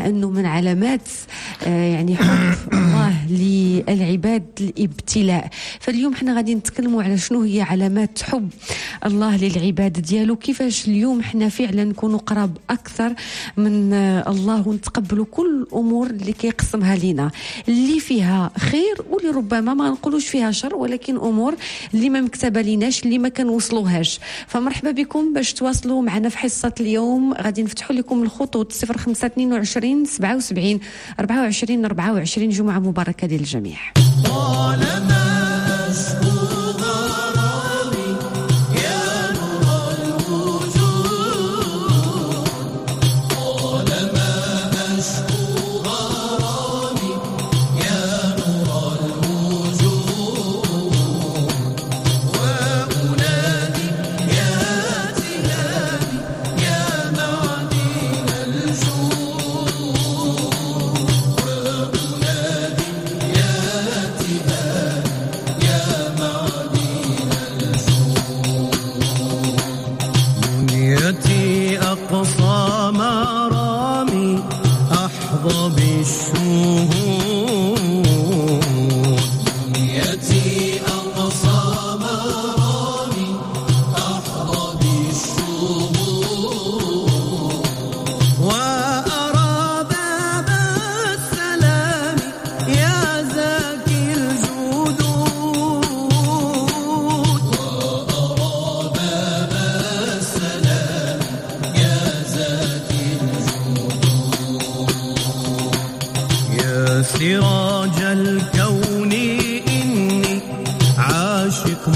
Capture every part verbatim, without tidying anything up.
أنه من علامات يعني حب الله للعباد الابتلاء. فاليوم حنا غادي نتكلموا على شنو هي علامات حب الله للعباد ديالو، كيفاش اليوم حنا فعلا نكونوا قراب أكثر من الله ونتقبلوا كل الأمور اللي كيقسمها لنا، اللي فيها خير واللي ربما ما نقولوش فيها شر، ولكن أمور اللي ما مكتبة ليناش، اللي ما كنوصلوهاش. فمرحبا بكم باش تواصلوا معنا في حصة اليوم. غادي نفتحوا لكم الخطوط صفر خمسة اثنين وعشرين سبعة وسبعين أربعة وعشرين أربعة وعشرين. جمعة مباركة للجميع. سراج الكون إني عاشق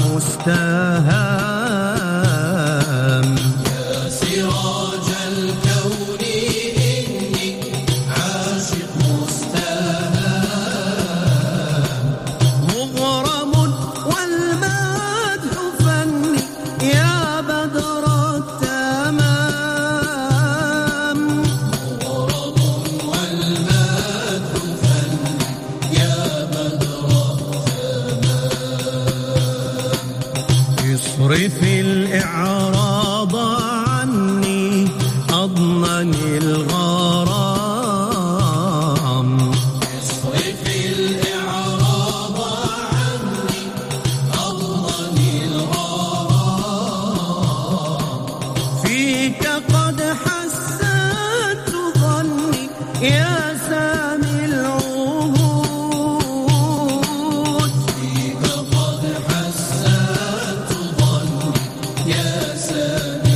مستهام، يا سراج الكون إني عاشق مستهام، مغرم والمدح فني يا بدر التمام، مغرم والمدح اصرف الإعراض عني أضمني الغرام، اصرف الإعراض عني أضمني الغرام، فيك قد حسنت ظني يا سامي العهود، فيك قد حسنت يا سامي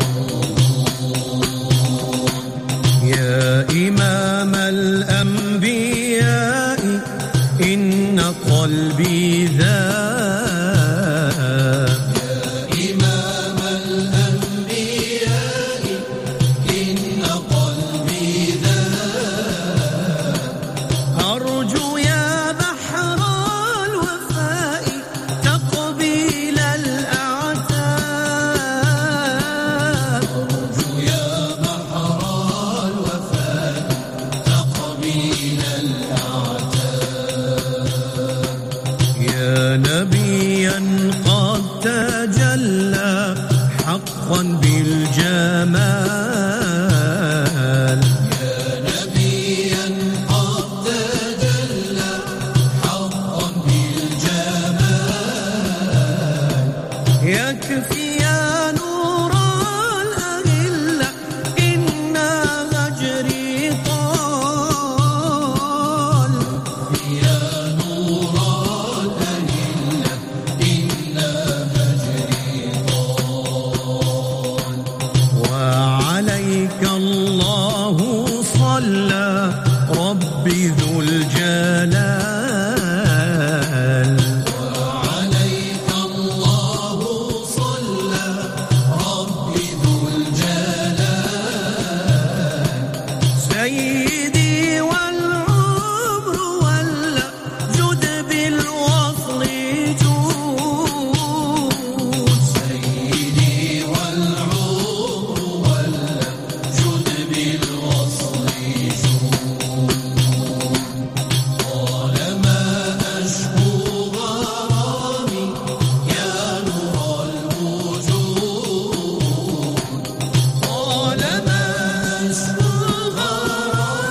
العهود، يا إمام الأنبياء إن قلبي ذاب، يا إمام الأنبياء إن قلبي ذاب، أرجو يا بحر الوفاء تقبيل الأعتاب، أرجو يا بحر الوفاء تقبيل الأعتاب، يا نبيا قد تجلى حقا بالجمال، يا نبيا قد تجلى حقا بالجمال، يكفي يا نور الأهلة إن هجري طال، يا نور الأهلة إن هجري طال، وعليك الله صلى ربي ذو الجلال، وعليك الله صلى ربي ذو الجلال، سيدي والعمر ولا جد بالوصل جود، سيدي والعمر ولا جد بالوصل جود، طالما أشكو غرامي يا نور الوجود، طالما أشكو غرامي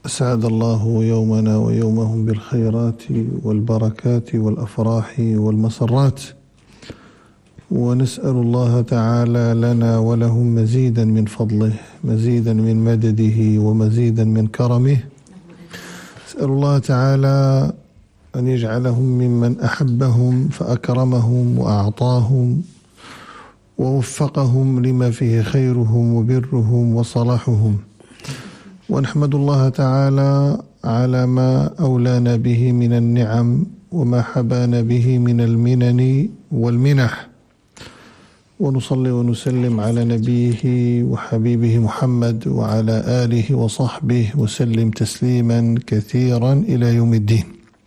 أسعد الله يومنا ويومهم بالخيرات والبركات والأفراح والمسرات، ونسأل الله تعالى لنا ولهم مزيدا من فضله، مزيدا من مدده ومزيدا من كرمه. أسأل الله تعالى أن يجعلهم ممن أحبهم فأكرمهم وأعطاهم ووفقهم لما فيه خيرهم وبرهم وصلاحهم، ونحمد الله تعالى على ما أولانا به من النعم وما حبانا به من المنن والمنح، ونصلي ونسلم على نبيه وحبيبه محمد وعلى آله وصحبه وسلم تسليما كثيرا إلى يوم الدين.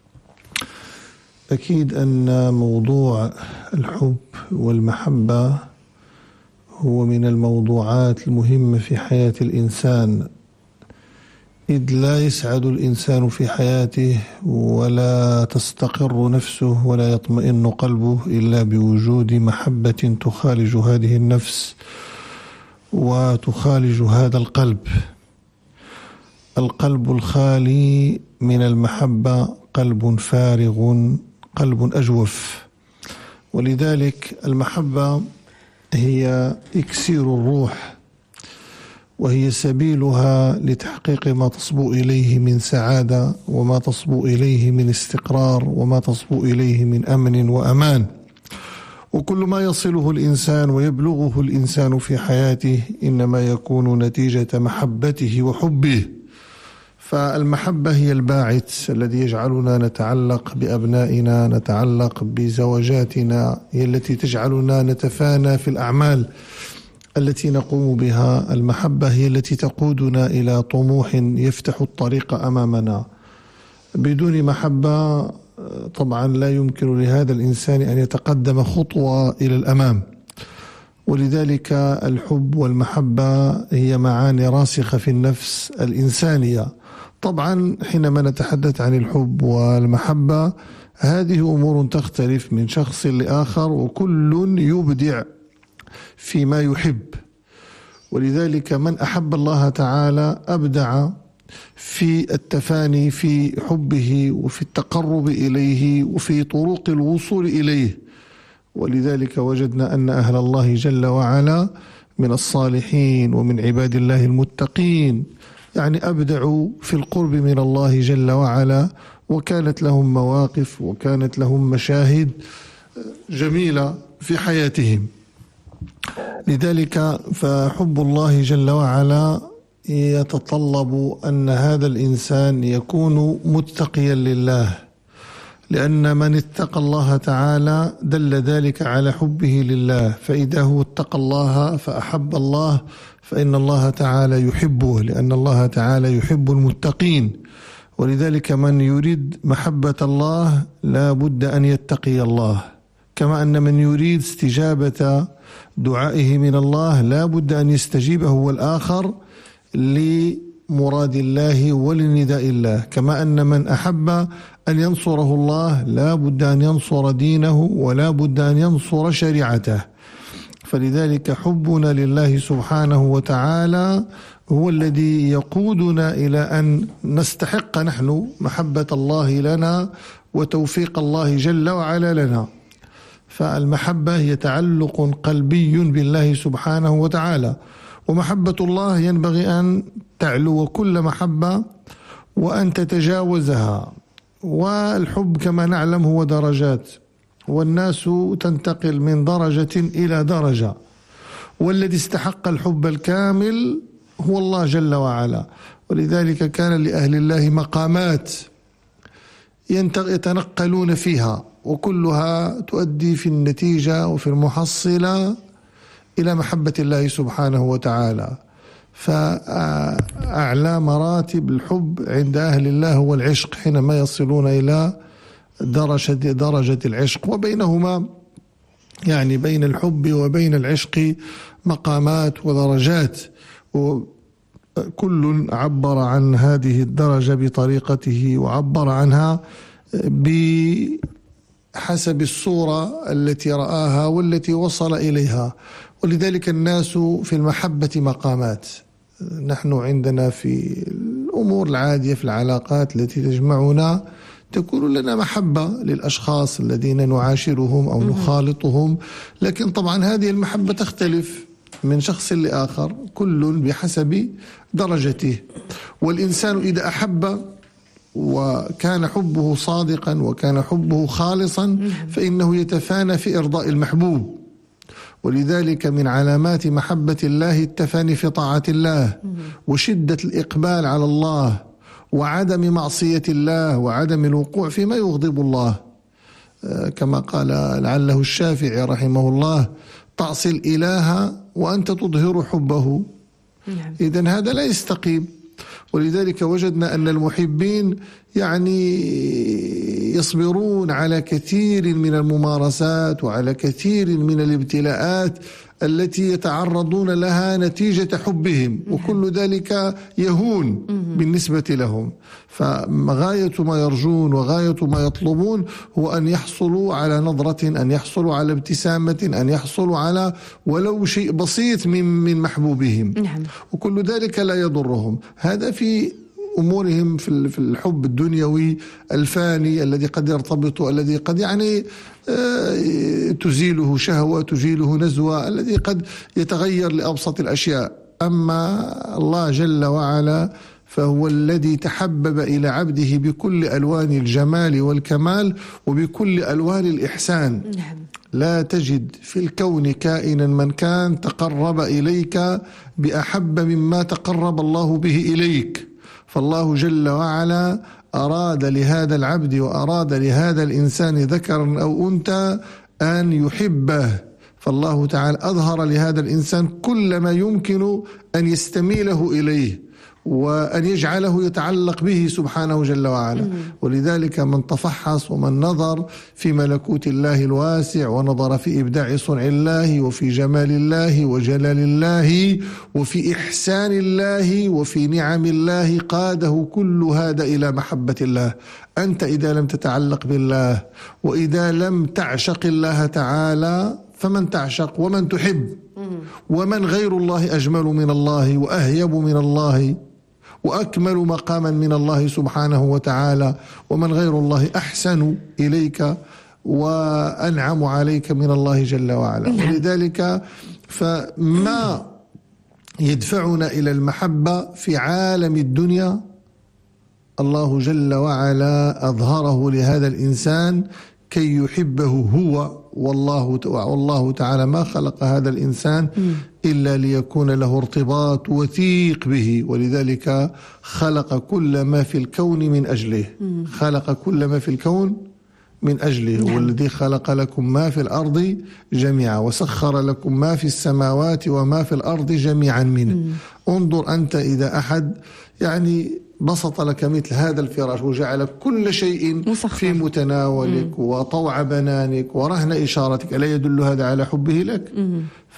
أكيد أن موضوع الحب والمحبة هو من الموضوعات المهمة في حياة الإنسان، إذ لا يسعد الإنسان في حياته ولا تستقر نفسه ولا يطمئن قلبه إلا بوجود محبة تخالج هذه النفس وتخالج هذا القلب. القلب الخالي من المحبة قلب فارغ، قلب أجوف، ولذلك المحبة هي إكسير الروح، وهي سبيلها لتحقيق ما تصبو إليه من سعادة وما تصبو إليه من استقرار وما تصبو إليه من أمن وأمان. وكل ما يصله الإنسان ويبلغه الإنسان في حياته إنما يكون نتيجة محبته وحبه. فالمحبة هي الباعث الذي يجعلنا نتعلق بأبنائنا، نتعلق بزوجاتنا، هي التي تجعلنا نتفانى في الأعمال التي نقوم بها. المحبة هي التي تقودنا إلى طموح يفتح الطريق أمامنا. بدون محبة طبعا لا يمكن لهذا الإنسان أن يتقدم خطوة إلى الأمام، ولذلك الحب والمحبة هي معاني راسخة في النفس الإنسانية. طبعا حينما نتحدث عن الحب والمحبة هذه أمور تختلف من شخص لآخر، وكل يبدع فيما يحب، ولذلك من أحب الله تعالى أبدع في التفاني في حبه وفي التقرب إليه وفي طرق الوصول إليه. ولذلك وجدنا أن أهل الله جل وعلا من الصالحين ومن عباد الله المتقين يعني أبدعوا في القرب من الله جل وعلا، وكانت لهم مواقف وكانت لهم مشاهد جميلة في حياتهم. لذلك فحب الله جل وعلا يتطلب أن هذا الإنسان يكون متقيا لله، لأن من اتقى الله تعالى دل ذلك على حبه لله، فإذا هو اتقى الله فأحب الله فإن الله تعالى يحبه، لأن الله تعالى يحب المتقين. ولذلك من يريد محبة الله لا بد أن يتقي الله، كما أن من يريد استجابة دعائه من الله لا بد أن يستجيب هو الآخر لمراد الله ولنداء الله، كما أن من أحب أن ينصره الله لا بد أن ينصر دينه ولا بد أن ينصر شريعته. فلذلك حبنا لله سبحانه وتعالى هو الذي يقودنا إلى أن نستحق نحن محبة الله لنا وتوفيق الله جل وعلا لنا. فالمحبة هي تعلق قلبي بالله سبحانه وتعالى، ومحبة الله ينبغي أن تعلو كل محبة وأن تتجاوزها. والحب كما نعلم هو درجات، والناس تنتقل من درجة إلى درجة، والذي استحق الحب الكامل هو الله جل وعلا. ولذلك كان لأهل الله مقامات يتنقلون فيها، وكلها تؤدي في النتيجة وفي المحصلة إلى محبة الله سبحانه وتعالى. فأعلى مراتب الحب عند أهل الله هو العشق، حينما يصلون إلى درجة درجة العشق، وبينهما يعني بين الحب وبين العشق مقامات ودرجات، وكل عبر عن هذه الدرجة بطريقته وعبر عنها بحسب الصورة التي رآها والتي وصل إليها. ولذلك الناس في المحبة مقامات. نحن عندنا في الأمور العادية في العلاقات التي تجمعنا تكون لنا محبة للأشخاص الذين نعاشرهم أو نخالطهم، لكن طبعا هذه المحبة تختلف من شخص لآخر، كل بحسب درجته. والإنسان إذا أحب وكان حبه صادقا وكان حبه خالصا فإنه يتفانى في إرضاء المحبوب. ولذلك من علامات محبة الله التفاني في طاعة الله وشدة الإقبال على الله وعدم معصية الله وعدم الوقوع فيما يغضب الله، كما قال لعله الشافعي رحمه الله: تعصي الإله وأنت تظهر حبه. إذن هذا لا يستقيم. ولذلك وجدنا أن المحبين يعني يصبرون على كثير من الممارسات وعلى كثير من الابتلاءات التي يتعرضون لها نتيجة حبهم، وكل ذلك يهون بالنسبة لهم. فغاية ما يرجون وغاية ما يطلبون هو أن يحصلوا على نظرة، أن يحصلوا على ابتسامة، أن يحصلوا على ولو شيء بسيط من من محبوبهم. نعم. وكل ذلك لا يضرهم. هذا في أمورهم في الحب الدنيوي الفاني الذي قد يرتبط، الذي قد يعني تزيله شهوة، تزيله نزوة، الذي قد يتغير لأبسط الأشياء. أما الله جل وعلا فهو الذي تحبب إلى عبده بكل ألوان الجمال والكمال وبكل ألوان الإحسان. لا تجد في الكون كائنا من كان تقرب إليك بأحب مما تقرب الله به إليك. فالله جل وعلا أراد لهذا العبد وأراد لهذا الإنسان ذكرا أو أنثى أن يحبه، فالله تعالى أظهر لهذا الإنسان كل ما يمكن أن يستميله إليه وأن يجعله يتعلق به سبحانه جل وعلا. ولذلك من تفحص ومن نظر في ملكوت الله الواسع ونظر في إبداع صنع الله وفي جمال الله وجلال الله وفي إحسان الله وفي نعم الله قاده كل هذا إلى محبة الله. أنت إذا لم تتعلق بالله وإذا لم تعشق الله تعالى فمن تعشق ومن تحب؟ ومن غير الله أجمل من الله وأهيب من الله وأكمل مقاما من الله سبحانه وتعالى؟ ومن غير الله أحسن إليك وأنعم عليك من الله جل وعلا. ولذلك فما يدفعنا إلى المحبة في عالم الدنيا الله جل وعلا أظهره لهذا الإنسان كي يحبه هو، والله والله تعالى ما خلق هذا الإنسان إلا ليكون له ارتباط وثيق به. ولذلك خلق كل ما في الكون من أجله، خلق كل ما في الكون من أجله. نعم. والذي خلق لكم ما في الأرض جميعا وسخر لكم ما في السماوات وما في الأرض جميعا منه. مم. انظر أنت إذا أحد يعني بسط لك مثل هذا الفراش وجعل كل شيء مسخر في متناولك مم. وطوع بنانك ورهن إشارتك، ألا يدل هذا على حبه لك؟ مم.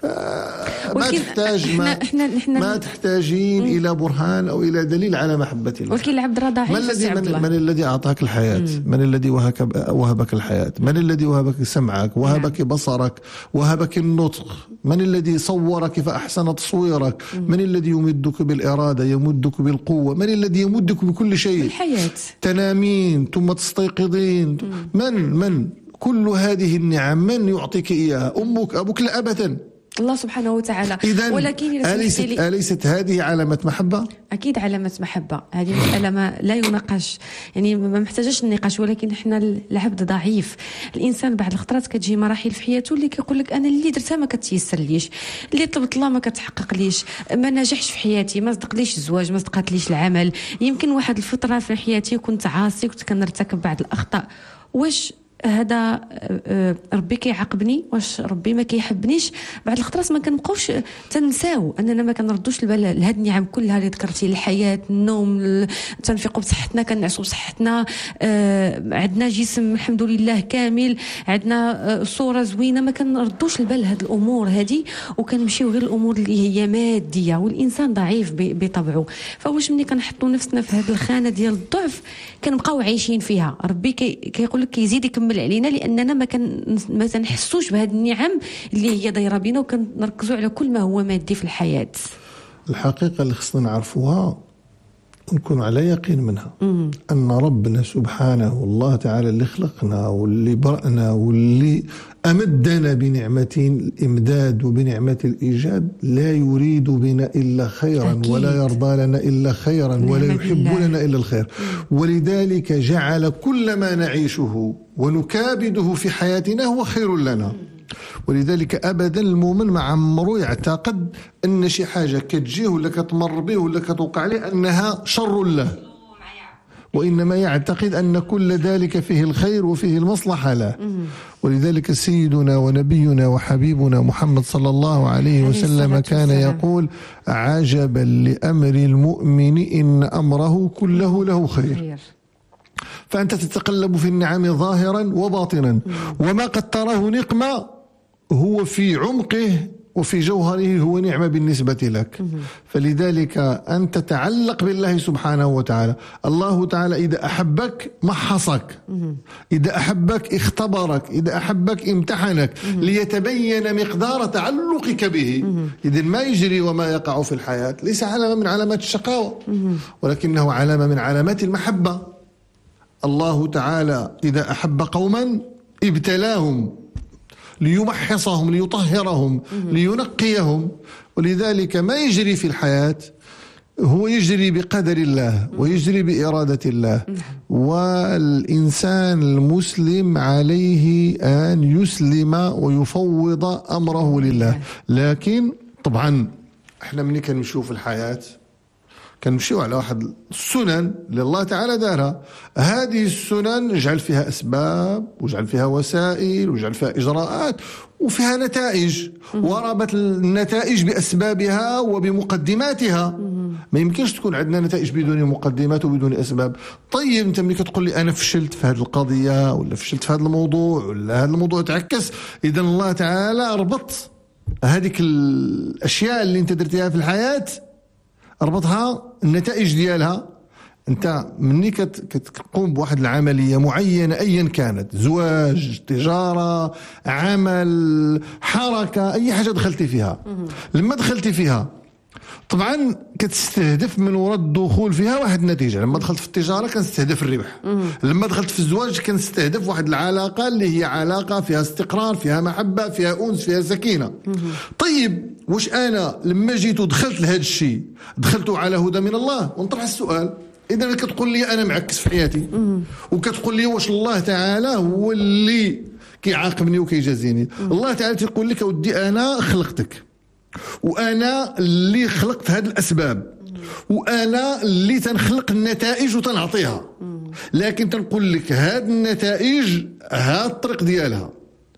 فما تحتاج ما, إحنا إحنا إحنا ما تحتاجين مم. إلى برهان أو إلى دليل على محبة الله. ولكن العبد راه ضعيف. من الذي من, من الذي أعطاك الحياة؟ مم. من الذي وهبك وهبك الحياة؟ من الذي وهبك سمعك؟ وهبك نعم. بصرك؟ وهبك النطق؟ من الذي صورك فأحسن تصويرك؟ مم. من الذي يمدك بالإرادة، يمدك بالقوة؟ من الذي يمدك بكل شيء؟ الحياة. تنامين ثم تستيقظين. من من كل هذه النعم من يعطيك إياها؟ أمك أبوك؟ لا أبدا، الله سبحانه وتعالى. ولكن أليست, أليست هذه علامة محبة؟ أكيد علامة محبة. هذه مسألة ما لا يناقش، يعني ما محتاجش النقاش. ولكن احنا العبد ضعيف. الإنسان بعد الخطرات كتجي مراحل في حياته اللي كيقول لك أنا اللي درتها ما كتيسر ليش، اللي طلبت الله ما كتحقق ليش، ما نجحش في حياتي، ما صدق ليش الزواج، ما صدقات ليش العمل. يمكن واحد الفترة في حياتي كنت عاصي، كنت كنرتكب بعض الأخطاء. واش هذا ربي كيعاقبني؟ واش ربي ما كيحبنيش؟ بعد الخطرات ما كنبقاوش تنساو اننا ما كنردوش البال لهاد النعم كلها اللي ذكرتي، الحياه، النوم، تنفيقوا بصحتنا، كنعسوا بصحتنا، آه عندنا جسم الحمد لله كامل، عندنا آه صوره زوينه، ما كنردوش البال لهاد الامور هذه وكنمشيو غير الامور اللي هي ماديه. والانسان ضعيف بطبعه، فواش ملي كنحطوا نفسنا في هذه الخانه ديال الضعف كنبقاو عايشين فيها. ربي كيقول لك كيزيد يكمل علينا لاننا ما كان ما تنحسوش بهذه النعم اللي هي دايره بينا وكنركزوا على كل ما هو مادي في الحياه. الحقيقه اللي خصنا نعرفوها ونكون على يقين منها أن ربنا سبحانه الله تعالى اللي خلقنا واللي برأنا واللي أمدنا بنعمة الإمداد وبنعمة الإيجاد لا يريد بنا إلا خيرا أكيد. ولا يرضى لنا إلا خيرا ولا يحب لنا إلا الخير. ولذلك جعل كل ما نعيشه ونكابده في حياتنا هو خير لنا. ولذلك أبدا المؤمن مع عمره يعتقد أن شي حاجة كتجيه ولا كتمر به ولا كتوقع عليه أنها شر له، وإنما يعتقد أن كل ذلك فيه الخير وفيه المصلحة له. ولذلك سيدنا ونبينا وحبيبنا محمد صلى الله عليه وسلم كان يقول: عجبا لأمر المؤمن إن أمره كله له خير. فأنت تتقلب في النعم ظاهرا وباطنا، وما قد تراه نقمة هو في عمقه وفي جوهره هو نعمة بالنسبة لك. فلذلك أن تتعلق بالله سبحانه وتعالى. الله تعالى إذا أحبك محصك، إذا أحبك اختبرك، إذا أحبك امتحنك ليتبين مقدار تعلقك به. إذن ما يجري وما يقع في الحياة ليس علامة من علامات الشقاوة، ولكنه علامة من علامات المحبة. الله تعالى إذا أحب قوما ابتلاهم ليمحصهم ليطهرهم لينقيهم. ولذلك ما يجري في الحياة هو يجري بقدر الله ويجري بإرادة الله. والإنسان المسلم عليه أن يسلم ويفوض أمره لله. لكن طبعا احنا مني كنمشيو في الحياة كنمشيو على واحد السنن اللي الله تعالى دارها. هذه السنن نجعل فيها أسباب وجعل فيها وسائل وجعل فيها إجراءات وفيها نتائج، وربط النتائج بأسبابها وبمقدماتها. ما يمكنش تكون عندنا نتائج بدون مقدمات وبدون أسباب. طيب أنت ملي كتقول لي أنا فشلت في هذه القضية ولا فشلت في هذا الموضوع ولا هذا الموضوع تعكس، إذن الله تعالى ربط هذيك الأشياء اللي أنت درتيها في الحياة، أربطها النتائج ديالها. أنت مني كتقوم بواحد العملية معينة أيا كانت، زواج، تجارة، عمل، حركة، أي حاجة دخلتي فيها، لما دخلتي فيها طبعا كتستهدف من وراء الدخول فيها واحد النتيجة. لما دخلت في التجارة كنستهدف الربح، لما دخلت في الزواج كنستهدف واحد العلاقة اللي هي علاقة فيها استقرار، فيها محبة، فيها أنس، فيها سكينة. طيب واش أنا لما جيت ودخلت لهذا الشيء دخلته على هدى من الله؟ ونطرح السؤال، إذا كتقول لي أنا معكس في حياتي وكتقول لي واش الله تعالى هو اللي كيعاقبني وكيجازيني؟ الله تعالى تقول لك ودي أنا خلقتك، وأنا اللي خلقت هذه الأسباب، وأنا اللي تنخلق النتائج وتنعطيها. لكن تنقول لك هذه النتائج ها الطريق ديالها،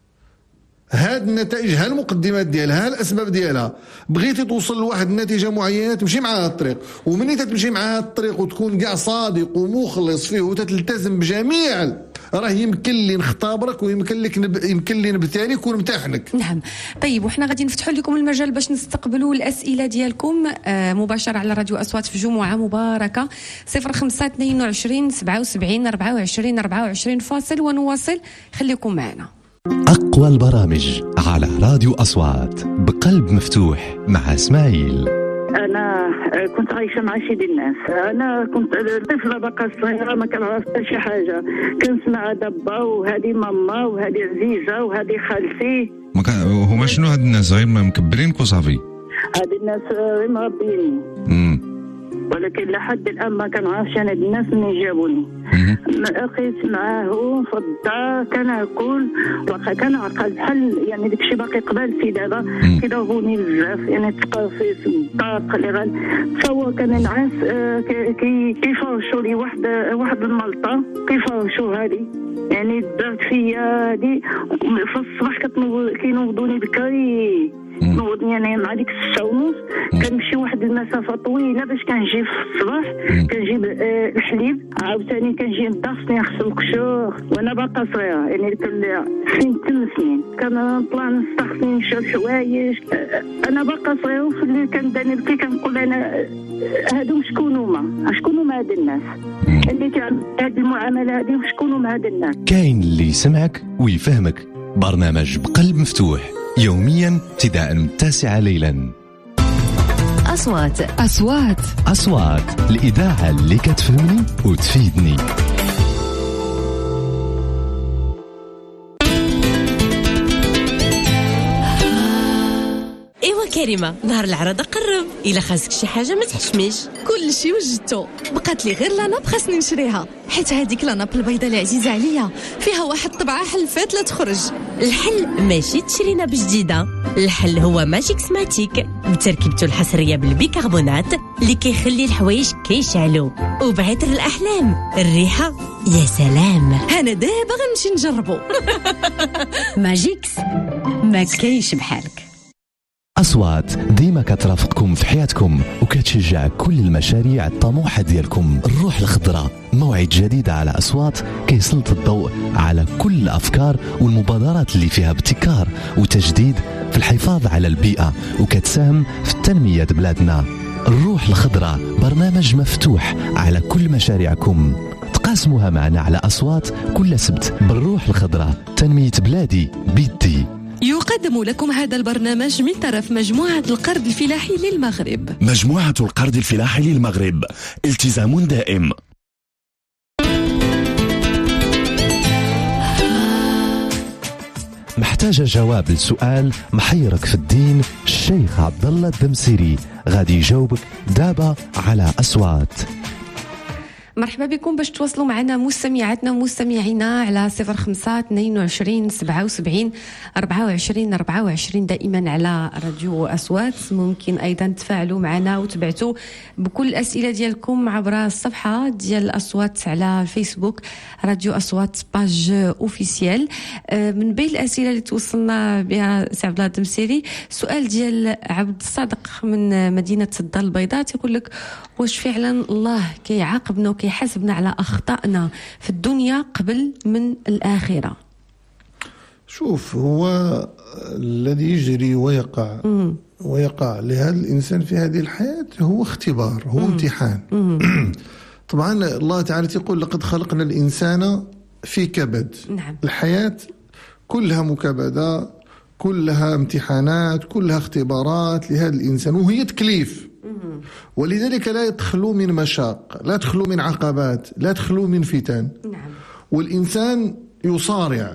هذه النتائج ها المقدمات ديالها، ها الأسباب ديالها. بغيتي توصل لواحد النتيجة معينة تمشي مع هذا الطريق، ومني تمشي مع هذا الطريق وتكون كاع صادق ومخلص فيه وتلتزم بجميع، راه يمكن لي نختبرك ويمكن لك نب... يمكن لي نبتليك ونمتحنك. نعم. طيب وحنا غادي نفتحوا لكم المجال باش نستقبلوا الأسئلة ديالكم آه مباشرة على راديو أصوات في جمعة مباركة صفر خمسة اثنين وعشرين سبعة وسبعين أربعة وعشرين أربعة وعشرين. فاصل ونواصل، خليكم معنا. أقوى البرامج على راديو أصوات بقلب مفتوح مع إسماعيل. أنا كنت عايشة مع شي ديال الناس. أنا كنت طفلة باقا صغيرة ما كنعرف حتى شي حاجة، كنسمع دابا وهذه ماما وهذه عزيزة وهذه خالتي. ما كان هما شنو هاد الناس غير ما مكبرينك وصافي؟ هاد الناس غير مربيني. امم ولكن لحد الآن ما كنعرفش أنا الناس منين جابوني. لقيت معاه في الدار كناكل واخا كنعقل بحال يعني داكشي باقي قبل في دابا كيضربوني بزاف، يعني تلقى في الدار اللي غن تصور كان نعاس كي كيفرشوا لي واحد واحد الملطه كيفرشوا هذه، يعني درت فيا هذه في الصباح كتنوض كينوضوني بكري نوضني انا مع ديك الستة ونص كنمشي واحد المسافه طويله باش كنجي في الصباح كنجيب آه الحليب، عاوتاني كنجي ندرسني نغسل القشور وانا باقا صغيره، يعني سنين ثمان سنين كنطلع نستخدم نشرب حوايج. آه انا باقا صغيره وفي الليل كنداني بكي كنقول انا هادو شكون هما شكون هما هاد الناس اللي كيعملوا هاد المعامله هادي وشكون هما هاد الناس. كاين اللي يسمعك ويفهمك. برنامج بقلب مفتوح يوميا ابتداء من التاسعة ليلا أصوات أصوات أصوات الإذاعة اللي كتفهمني وتفيدني. كريمة، نهار العرض قرب، إلا خاصك شي حاجة ما تحشميش. كل شيء وجدته، بقات لي غير لاناب خاصني نشريها، حيت هذيك لاناب البيضاء اللي عزيزة عليا فيها واحد الطبعة حلفات لا تخرج. الحل ماشي تشري ناب جديدة، الحل هو ماجيك سماتيك بتركيبته الحصرية بالبيكربونات اللي كيخلي الحوايج كيشعلوا، وبعطر الأحلام الريحة يا سلام. أنا دابا غنمشي نجربو. ماجيكس ما كاينش بحالك. أصوات ديما كترافقكم في حياتكم وكتشجع كل المشاريع الطموحة ديالكم. الروح الخضراء موعد جديد على أصوات كيسلط الضوء على كل الأفكار والمبادرات اللي فيها ابتكار وتجديد في الحفاظ على البيئة وكتساهم في التنمية بلادنا. الروح الخضراء برنامج مفتوح على كل مشاريعكم، تقاسموها معنا على أصوات كل سبت. بالروح الخضراء تنمية بلادي بيدي. يقدم لكم هذا البرنامج من طرف مجموعة القرض الفلاحي للمغرب. مجموعة القرض الفلاحي للمغرب، التزام دائم. محتاجة جواب لسؤال محيرك في الدين؟ الشيخ عبد الله الدمسيري غادي يجاوبك دابا على أصوات. مرحبا بكم باش تواصلوا معنا مستمعاتنا ومستمعينا على صفر خمسة اثنين وعشرين سبعة وسبعين أربعة وعشرين أربعة وعشرين دائما على راديو أصوات. ممكن أيضا تفاعلوا معنا وتبعتوا بكل الأسئلة ديالكم عبر الصفحة ديال أصوات على الفيسبوك راديو أصوات باج أوفيسيال. من بين الأسئلة اللي توصلنا بها سي عبد الله الدمسيري سؤال ديال عبد الصادق من مدينة الدار البيضاء، تقول لك واش فعلا الله كيعاقبنا وكي يحاسبنا على أخطائنا في الدنيا قبل من الآخرة؟ شوف، هو الذي يجري ويقع مم. ويقع لهذا الإنسان في هذه الحياة هو اختبار، هو مم. امتحان. مم. طبعا الله تعالى يقول لقد خلقنا الإنسان في كبد. نعم. الحياة كلها مكبدة، كلها امتحانات، كلها اختبارات لهذا الإنسان، وهي تكليف. ولذلك لا تخلو من مشاق، لا تخلو من عقبات، لا تخلو من فتن. نعم. والإنسان يصارع،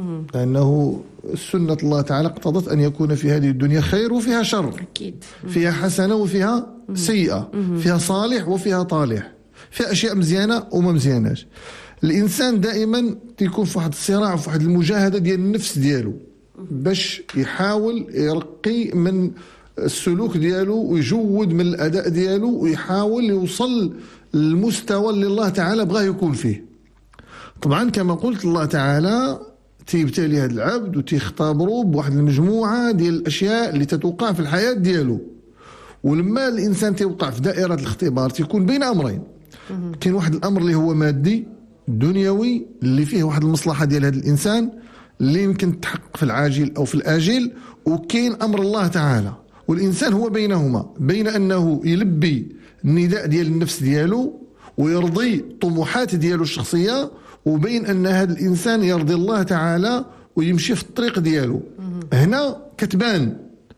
لأنه سنة الله تعالى اقتضت أن يكون في هذه الدنيا خير وفيها شر. أكيد. فيها حسنة وفيها سيئة، فيها صالح وفيها طالح، فيها أشياء مزيانة وما مزياناش. الإنسان دائما يكون في واحد الصراع وفي واحد المجاهدة ديال النفس ديالو باش يحاول يرقي من السلوك ديالو ويجود من الأداء ديالو ويحاول يوصل للمستوى اللي الله تعالى بغاه يكون فيه. طبعا كما قلت الله تعالى تيبتلي هذا العبد وتيختبره بواحد المجموعة ديال الأشياء اللي تتوقع في الحياة ديالو. ولما الإنسان تيوقع في دائرة الاختبار تيكون بين أمرين، كاين واحد الأمر اللي هو مادي دنيوي اللي فيه واحد المصلحة ديال هذا الإنسان اللي يمكن تحقق في العاجل أو في الآجل، وكاين أمر الله تعالى. والإنسان هو بينهما، بين أنه يلبي النداء ديال النفس ديالو ويرضي طموحات ديالو الشخصية، وبين أن هذا الإنسان يرضي الله تعالى ويمشي في الطريق ديالو. هنا كتبان،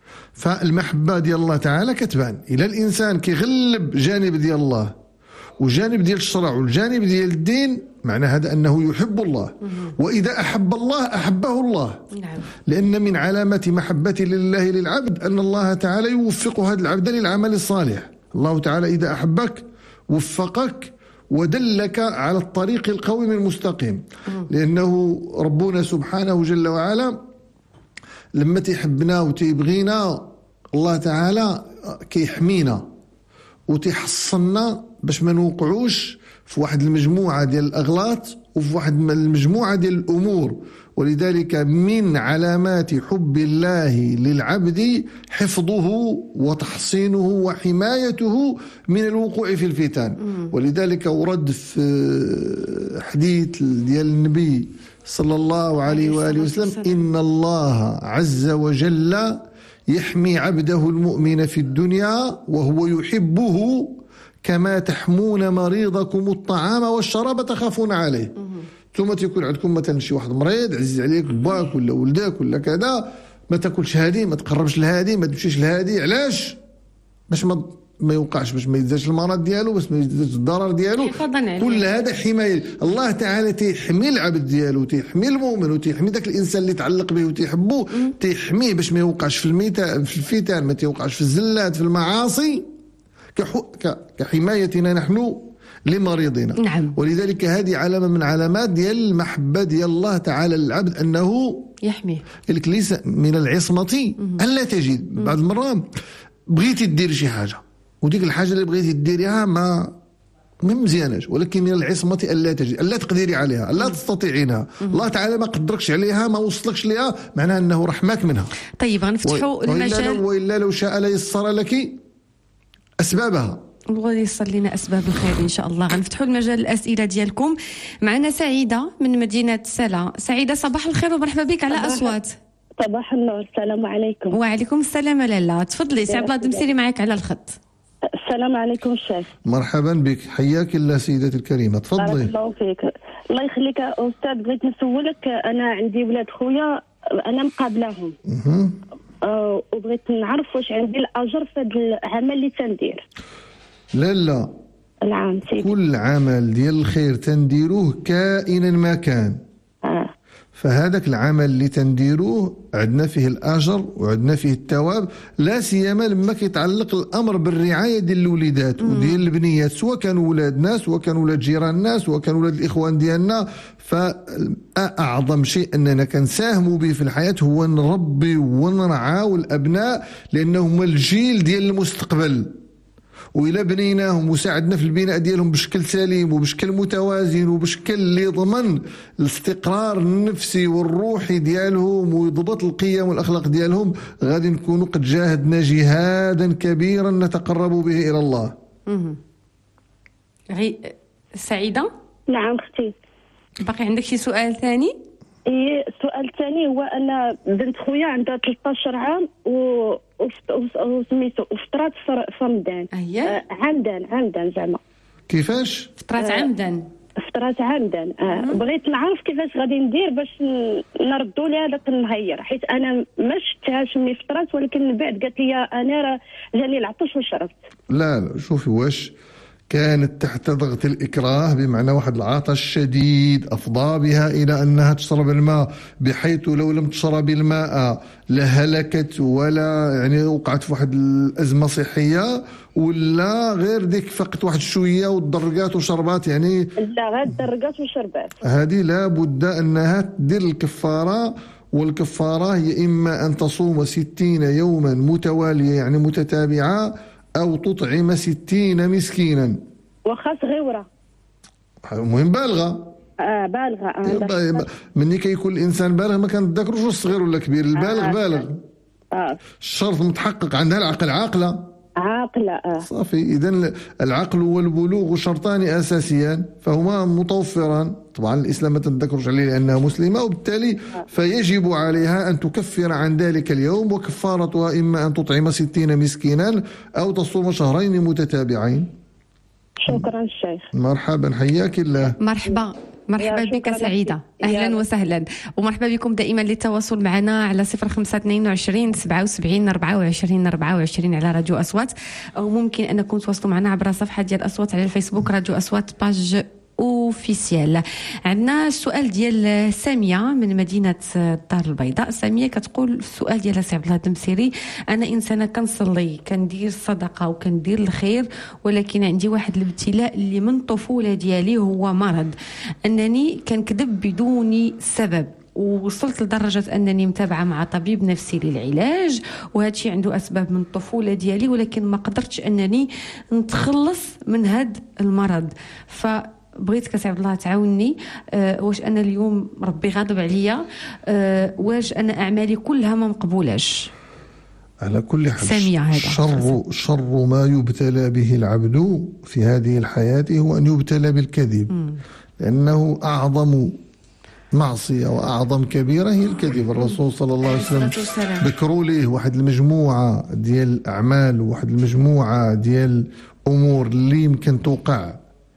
فالمحبة ديال الله تعالى كتبان. إلى الإنسان كيغلب جانب ديال الله وجانب ديال الشرع والجانب ديال الدين، معنى هذا أنه يحب الله. وإذا أحب الله أحبه الله. نعم. لأن من علامة محبة لله للعبد أن الله تعالى يوفق هذا العبد للعمل الصالح. الله تعالى إذا أحبك وفقك ودلك على الطريق القويم المستقيم. لأنه ربنا سبحانه جل وعلا لما تحبنا وتبغينا الله تعالى كيحمينا وتحصلنا باش ما نوقعوش في واحد المجموعة ديال الأغلاط وفي واحد المجموعة ديال الأمور. ولذلك من علامات حب الله للعبد حفظه وتحصينه وحمايته من الوقوع في الفتن. ولذلك ورد في حديث ديال النبي صلى الله عليه وآله وسلم إن الله عز وجل يحمي عبده المؤمن في الدنيا وهو يحبه كما تحمون مريضكم الطعام والشراب تخافون عليه. ثم تكون عندكم مثلا شي واحد مريض عزيز عليك باك ولا ولدك ولا كذا، ما تاكلش هادي، ما تقربش لهادي، ما تمشيش لهادي. علاش؟ باش ما ما يوقعش، باش ما يزادش المرض ديالو، باش ما يزادش الضرر ديالو. كل هذا حمايه. الله تعالى تيحمي العبد ديالو، تيحمي المؤمن وتيحمي داك الانسان اللي تعلق به وتيحبه، تيحميه باش ما يوقعش في الميتان في الفتن، ما تيوقعش في الزلات في المعاصي، كحمايتنا نحن لمريضنا. نعم. ولذلك هذه علامه من علامات ديال المحبه ديال الله تعالى للعبد، انه يحميه. قالك ليس من العصمه الا تجد. بعض المرات بغيتي دير شي حاجه وديك الحاجه اللي بغيتي ديريها ما ما مزياناش، ولكن من العصمه الا تجد، الا تقدري عليها، الا تستطيعينها، الله تعالى ما قدركش عليها، ما وصلكش ليها، معناها انه رحمك منها. طيب غنفتحوا المجال، والا لو شاء ليسر لك اسبابها، الله ييسر لنا اسباب الخير ان شاء الله. غنفتحوا المجال الاسئله ديالكم. معنا سعيده من مدينه سلا. سعيده صباح الخير ومرحبا بك على اصوات. صباح النور، السلام عليكم. وعليكم السلام لاله، تفضلي سي عبد الله الدمسيري معك على الخط. السلام عليكم الشيخ. مرحبا بك، حياك الله سيدتي الكريمه، تفضلي. بارك الله فيك. الله يخليك استاذ، بغيت نسولك، انا عندي ولاد خويا انا مقابلاهم أه وبغيت نعرف واش عندي الاجر في هذا العمل اللي تندير. لا لا، نعم سيدي، كل عمل ديال الخير تنديروه كائنا ما كان، آه. فهذاك العمل اللي تنديروه عندنا فيه الاجر وعندنا فيه الثواب، لا سيما لما كيتعلق الامر بالرعايه ديال الوليدات وديال البنيات، سواء كانوا ولادنا سواء كانوا ولاد جيراننا سواء كانوا ولاد الاخوان ديالنا. فاعظم شيء اننا كنساهموا به في الحياه هو نربي ونرعاو الابناء، لانهم الجيل ديال المستقبل، وإلا بنيناهم وساعدنا في البناء ديالهم بشكل سليم وبشكل متوازن وبشكل اللي يضمن الاستقرار النفسي والروحي ديالهم ويضبط القيم والأخلاق ديالهم، غادي نكونوا قد جاهدنا جهادا كبيرا نتقرب به إلى الله. غي سعيدة؟ نعم اختي. باقي عندك شي سؤال ثاني؟ ايه السؤال الثاني هو انا بنت خويا عندها ثلاثة عشر عام و وسميتو وفطرات في رمضان. اييه عمدا عمدا زعما. كيفاش؟ فطرات آه عمدا. فطرات عمدا. آه بغيت نعرف كيفاش غادي ندير باش نردوا لها داك النهير، حيت انا ما شفتهاش ملي فطرات، ولكن من بعد قالت لي انا راه جاني العطش وشربت. لا لا، شوفي، واش كانت تحت ضغط الإكراه، بمعنى واحد العطش شديد أفضى بها إلى أنها تشرب الماء، بحيث لو لم تشرب الماء لهلكت ولا يعني وقعت في واحد الأزمة صحية، ولا غير ديك فقط واحد شوية وتدرقات وشربات يعني؟ لا غير تدرقات وشربات. هذه لا بد أنها تدير الكفارة، والكفارة هي إما أن تصوم ستين يوما متوالية يعني متتابعة، أو تطعم ستين مسكينا. وخا صغيرة، المهم بالغة. آه بالغة. آه مني كيكون الإنسان بالغ ما كنتذكروش الصغير ولا كبير، البالغ آه بالغ. آه الشرط متحقق، عندها العقل عاقلة. عاقلة آه. صافي، إذن العقل والبلوغ شرطان أساسيان فهما متوفران. طبعا الإسلام ما تذكرش عليه لأنها مسلمة، وبالتالي فيجب عليها أن تكفر عن ذلك اليوم، وكفارتها إما أن تطعم ستين مسكينا أو تصوم شهرين متتابعين. شكرا الشيخ. مرحبا، حياك الله. مرحبا مرحبا بك سعيدة، أهلا وسهلا، ومرحبا بكم دائما للتواصل معنا على صفر خمسة اثنين وعشرين سبعة وسبعين أربعة وعشرين أربعة وعشرين على راديو أصوات، أو ممكن أنكم تواصلوا معنا عبر صفحة ديال أصوات على الفيسبوك راديو أصوات باج اوفيسيال. عندنا السؤال ديال ساميه من مدينه الدار البيضاء. ساميه كتقول السؤال ديالها سي عبد الله الدمسيري، انا انسانه كنصلي كندير الصدقه وكندير الخير، ولكن عندي واحد الابتلاء اللي من الطفوله ديالي هو مرض انني كنكذب بدون سبب، ووصلت لدرجة أنني متابعة مع طبيب نفسي للعلاج، وهذا الشيء عنده أسباب من الطفولة ديالي، ولكن ما قدرتش أنني نتخلص من هذا المرض. فبغيتك سي عبد الله تعاوني، أه واش أنا اليوم ربي غاضب عليا، أه واش أنا أعمالي كلها ما مقبولاش؟ على كل حال سامية هذا شر, شر ما يبتلى به العبد في هذه الحياة هو أن يبتلى بالكذب. م. لأنه أعظم معصية وأعظم كبيرة هي الكذب. الرسول صلى الله عليه وسلم ذكروا ليه واحد المجموعة ديال الأعمال وواحد المجموعة ديال أمور اللي يمكن توقع،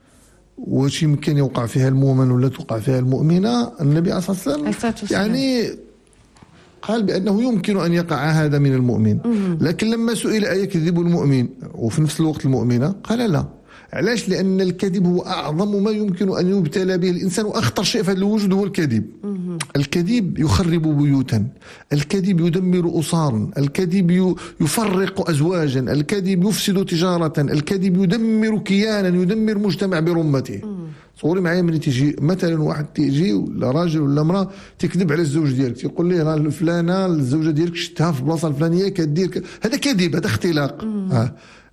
واش يمكن يوقع فيها المؤمن ولا توقع فيها المؤمنة. النبي عليه الصلاة والسلام يعني قال بأنه يمكن أن يقع هذا من المؤمن. لكن لما سئل أيكذب المؤمن وفي نفس الوقت المؤمنة قال لا. علاش؟ لأن الكذب هو أعظم ما يمكن أن يبتلى به الإنسان، وأخطر شيء في هذا الوجود هو الكذب. الكذب يخرب بيوتا، الكذب يدمر أسارا، الكذب يفرق أزواجا، الكذب يفسد تجارة، الكذب يدمر كيانا، يدمر مجتمع برمته. صوري معايا من تيجي مثلا واحد تيجي ولا راجل ولا امرأة تكذب على الزوج ديالك، تيقول ليه راه الفلانة الزوجة ديالك شفتها في البلاصة الفلانية كدير ك... هذا كذب، هذا اختلاق. آه.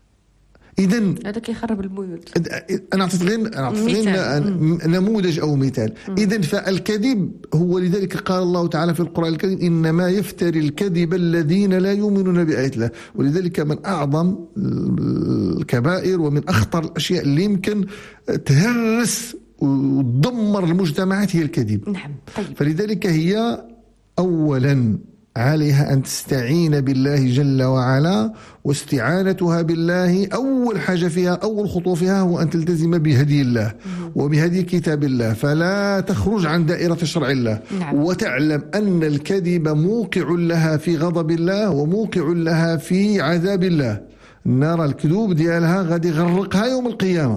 إذن هذا كيخرب البيوت. أنا أعطيت غير أنا أعطيت غير نموذج أو مثال. إذن فالكذب هو، لذلك قال الله تعالى في القرآن الكريم إنما يفتري الكذب الذين لا يؤمنون بآيات الله. ولذلك من أعظم الكبائر ومن أخطر الأشياء اللي يمكن تهرس وتدمر المجتمعات هي الكذب. نعم. طيب. فلذلك هي أولا عليها أن تستعين بالله جل وعلا، واستعانتها بالله أول حاجة فيها، أول خطوة فيها هو أن تلتزم بهدي الله وبهدي كتاب الله، فلا تخرج عن دائرة شرع الله. نعم. وتعلم أن الكذب موقع لها في غضب الله وموقع لها في عذاب الله. النار الكذوب ديالها غادي يغرقها يوم القيامة.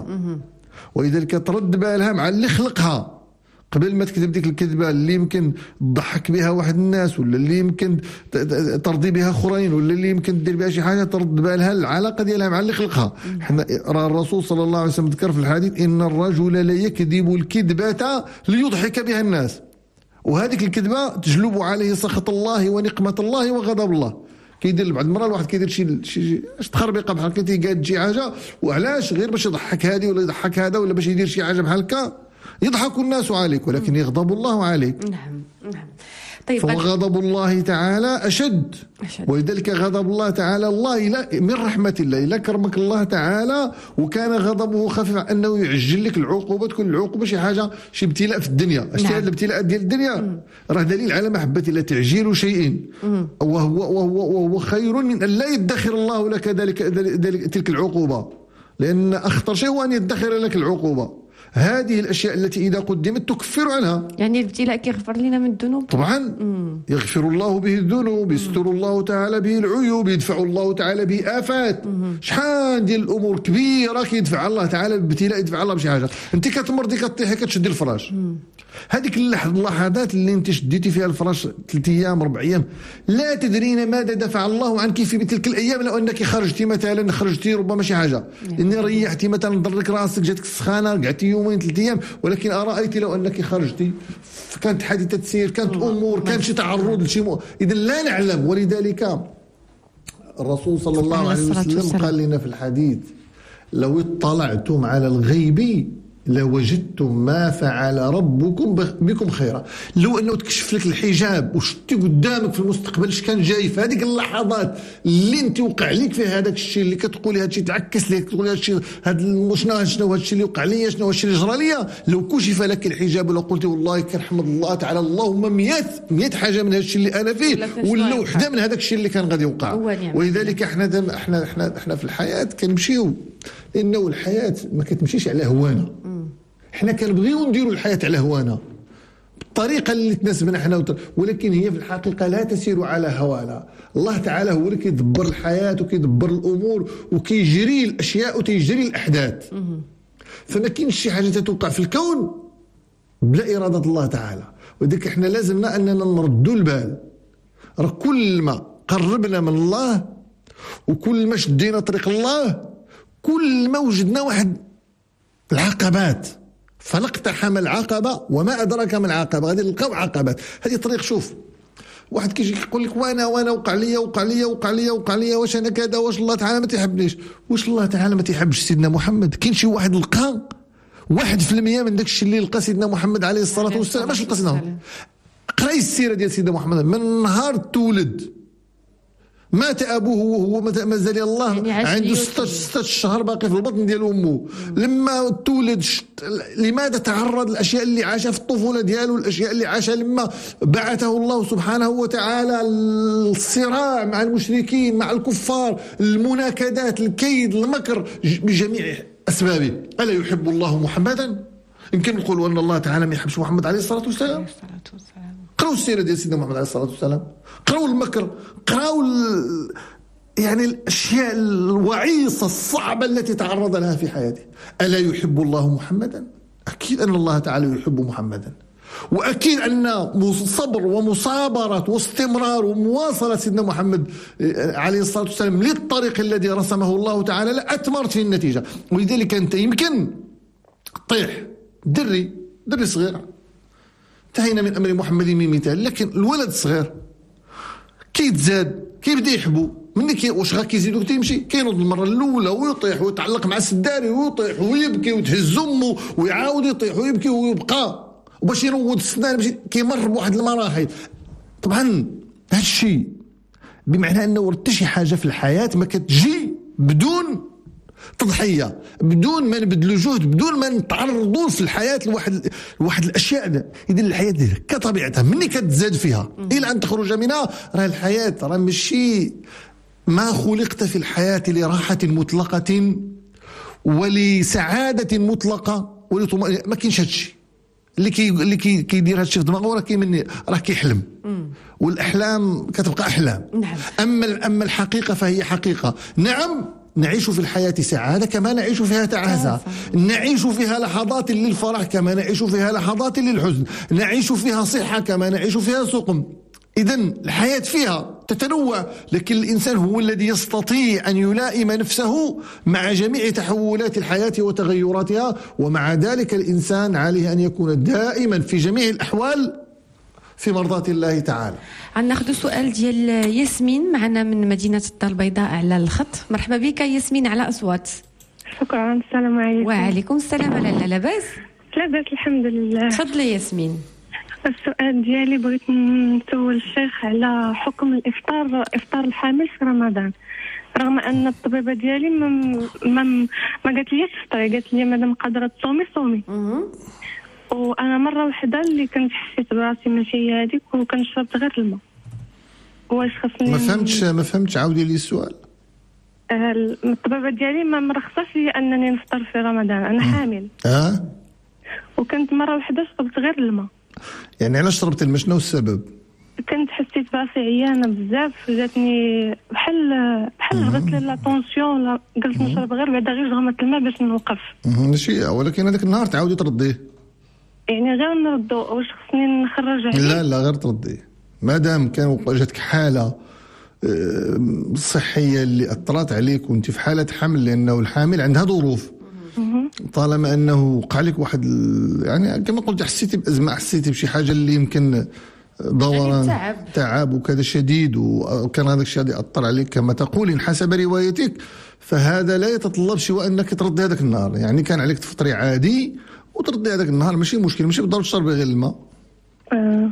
ولذلك ترد بالها مع اللي خلقها قبل ما تكذب ديك الكذبة اللي يمكن تضحك بها واحد الناس، ولا اللي يمكن ترضي بها اخرين، ولا اللي يمكن دير بها شي حاجه ترد بالها العلاقه ديالها مع اللي خلقها. حنا راه الرسول صلى الله عليه وسلم ذكر في الحديث ان الرجل لا يكذب الكذبه ليضحك بها الناس، وهذيك الكذبه تجلب عليه سخط الله ونقمه الله وغضب الله. كيدير بعض المرات الواحد كيدير شي شي تخربيقه بحال هكا، تيقاد شي حاجه وعلاش غير باش يضحك هذه ولا يضحك هذا، ولا باش يدير شي حاجه بحال هكا يضحك الناس عليك ولكن يغضب الله عليك. نعم نعم. طيب فغضب الله تعالى أشد. أشد. ولذلك غضب الله تعالى الله إلا من رحمة الله إلا كرمك الله تعالى وكان غضبه خفيف أنه يعجل لك العقوبة، تكون العقوبة شي حاجة شي ابتلاء في الدنيا. أشياء نعم. الابتلاء ديال الدنيا راه دليل على محبة الله، تعجيل شيء وهو, وهو, وهو خير من أن لا يدخر الله لك ذلك تلك العقوبة، لأن أخطر شيء هو أن يدخر لك العقوبة. هذه الأشياء التي إذا قدمت تكفر عنها. يعني الابتلاء كيغفر لنا من الذنوب طبعا. مم. يغفر الله به الذنوب، يستر الله تعالى به العيوب، يدفع الله تعالى به آفات. شحال ديال الأمور كبيرة كيدفع الله تعالى بالابتلاء، يدفع الله بشي حاجة. أنت كتمرضي كطيحي كتشدي الفراش، هذيك اللحظات اللي أنت شديتي فيها الفراش ثلاث أيام أربع أيام لا تدرين ماذا دفع الله عنك في تلك الأيام. لو أنك خرجتي مثلا خرجتي ربما شي حاجة إني ريحتي مثلا ضرك راسك جاتك السخانة قعدتي يومين ثلاث أيام، ولكن أرأيت لو أنك خرجتي كانت حادثة سير، كانت أمور، كان شي تعرض لشي مو... إذا لا نعلم. ولذلك الرسول صلى الله عليه وسلم قال لنا في الحديث لو اطلعتم على الغيب لوجدتم ما فعل ربكم بكم خيرا. لو انه تكشف لك الحجاب وشتي قدامك في المستقبل اش كان جاي في هذيك اللحظات اللي انت وقع لك فيه هذاك الشيء اللي كتقولي هذا الشيء تعكس لك، تقولي هذا الشيء هذا شنو شنو هذا الشيء اللي وقع لي، شنو هذا الشيء اللي جرى لي، لو كشف لك الحجاب ولو قلتي والله كنحمد الله تعالى اللهم مئة مئة حاجه من هذا الشيء اللي انا فيه ولا وحده من هذاك الشيء اللي كان غادي يوقع. ولذلك احنا احنا احنا احنا في الحياه كنمشيو، لانه الحياه ما كتمشيش على هوانا. احنا كنبغيو نديروا الحياه على هوانا بالطريقه اللي تناسبنا احنا، ولكن هي في الحقيقه لا تسير على هوانا. الله تعالى هو اللي كيدبر الحياه وكيدبر الامور وكيجري الاشياء وتيجري الاحداث. فما كاينش شي حاجه تتوقع في الكون بلا اراده الله تعالى. ولذلك احنا لازمنا اننا نردوا البال. راه كل ما قربنا من الله وكل ما شدينا طريق الله كل ما وجدنا واحد العقبات، فلاقتحم العقبة وما أدرك من عقبة. غادي نلقاو عقبات. هذه طريق. شوف واحد كيجي يقول لك وانا وانا وقع لي وقع لي وقع لي وقع لي واش انا كذا، واش الله تعالى ما تيحبنيش، واش الله تعالى ما تيحبش سيدنا محمد. كاين شي واحد لقى واحد في المية من داك الشيء اللي لقى سيدنا محمد عليه الصلاة والسلام. باش لقى سيدنا قراي السيرة ديال سيدنا محمد من نهار تولد مات أبوه وهو مازال الله يعني عنده ستة شهر باقي في البطن ديال أمه. لما تولد لماذا تعرض الأشياء اللي عاشها في الطفولة دياله، الأشياء اللي عاشها لما بعثه الله سبحانه وتعالى، الصراع مع المشركين مع الكفار، المناكدات، الكيد، المكر بجميع أسبابه. ألا يحب الله محمدا؟ يمكن نقول أن الله تعالى ما يحبش محمد عليه الصلاة والسلام. قراو السيره ديال سيدنا محمد عليه الصلاه والسلام، قراو المكر، قراو ال... يعني الاشياء الوعيصه الصعبه التي تعرض لها في حياته. الا يحب الله محمدا؟ اكيد ان الله تعالى يحب محمدا، واكيد ان صبر ومصابره واستمرار ومواصله سيدنا محمد عليه الصلاه والسلام للطريق الذي رسمه الله تعالى لا اثمرت في النتيجه. ولذلك انت يمكن طيح دري دري صغير، انتهينا من امر محمد من مثال، لكن الولد الصغير كيتزاد كيبدا يحبو مني كي واش غا كيزيدو تيمشي كينوض المره الاولى ويطيح ويتعلق مع السداري ويطيح ويبكي وتهز امه ويعاود يطيح ويبكي ويبقى، وباش ينوض السنان باش كيمر بواحد المراحل. طبعا هذا الشيء بمعنى انه حتى شي حاجه في الحياه ما كتجي بدون تضحيه، بدون ما نبذلوا جهد، بدون ما نتعرضوا في الحياه لواحد لواحد الاشياء. اذا الحياه كطبيعتها مني كتزاد فيها الى ان تخرج منها، راه الحياه راه ماشي ما خلقت في الحياه لراحه مطلقه ولسعاده مطلقه ولطمأنينة، ما كاينش هادشي. اللي كي اللي كي كيدير هادشي في دماغه راه كيمني راه كيحلم، والاحلام كتبقى احلام. نعم. اما اما الحقيقه فهي حقيقه. نعم نعيش في الحياة سعادة كما نعيش فيها تعاسة، نعيش فيها لحظات للفرح كما نعيش فيها لحظات للحزن، نعيش فيها صحة كما نعيش فيها سقم. إذن الحياة فيها تتنوع، لكن الإنسان هو الذي يستطيع أن يلائم نفسه مع جميع تحولات الحياة وتغيراتها، ومع ذلك الإنسان عليه أن يكون دائما في جميع الأحوال في مرضاة الله تعالى. غناخذ سؤال ديال ياسمين معنا من مدينة الدار البيضاء على الخط. مرحبا بك ياسمين على أصوات. شكرا. السلام عليكم. وعليكم السلام. لاله لاباس؟ لاباس الحمد لله. تفضلي ياسمين. السؤال ديالي بغيت نسول الشيخ على حكم الإفطار إفطار الحامل في رمضان، رغم أن الطبيبة ديالي ما ما ما قالت لي تفطري، قالت لي مادام قادرة تصومي صومي. وانا مره واحده اللي كنت حسيت براسي ماشي هذيك وكنشرب غير الماء. واش خصني ما فهمتش ما فهمتش عاودي لي السؤال. الطبيبه ديالي ما مرخصاش لي انني نفطر في رمضان، انا حامل. اه وكنت مره واحده شربت غير الماء. يعني علاش شربت الماء؟ شنو السبب؟ كنت حسيت براسي عيانه بزاف، جاتني بحال بحال هبطت لي لا طونسيون، قلت نشرب غير بعدا غير غمه الماء باش نوقف. ماشي، ولكن هذاك النهار تعاودي ترديه. يعني غير نردو، واش خصني نخرج عليه؟ لا لا غير ترديه، مادام كان جاتك حاله صحيه اللي اثرت عليك وانت في حاله حمل، لانه الحامل عندها ظروف. طالما انه وقع لك واحد يعني كما قلت حسيتي بازمه، حسيتي بشي حاجه اللي يمكن دوران يعني تعب. تعب وكذا شديد، وكان هذاك الشيء يأثر عليك كما تقولين حسب روايتك، فهذا لا يتطلب سوى انك تردي هذاك النهار. يعني كان عليك تفطري عادي وتردي هذاك النهار، ماشي مشكل، ماشي بالضروره تشربي غير الماء. اه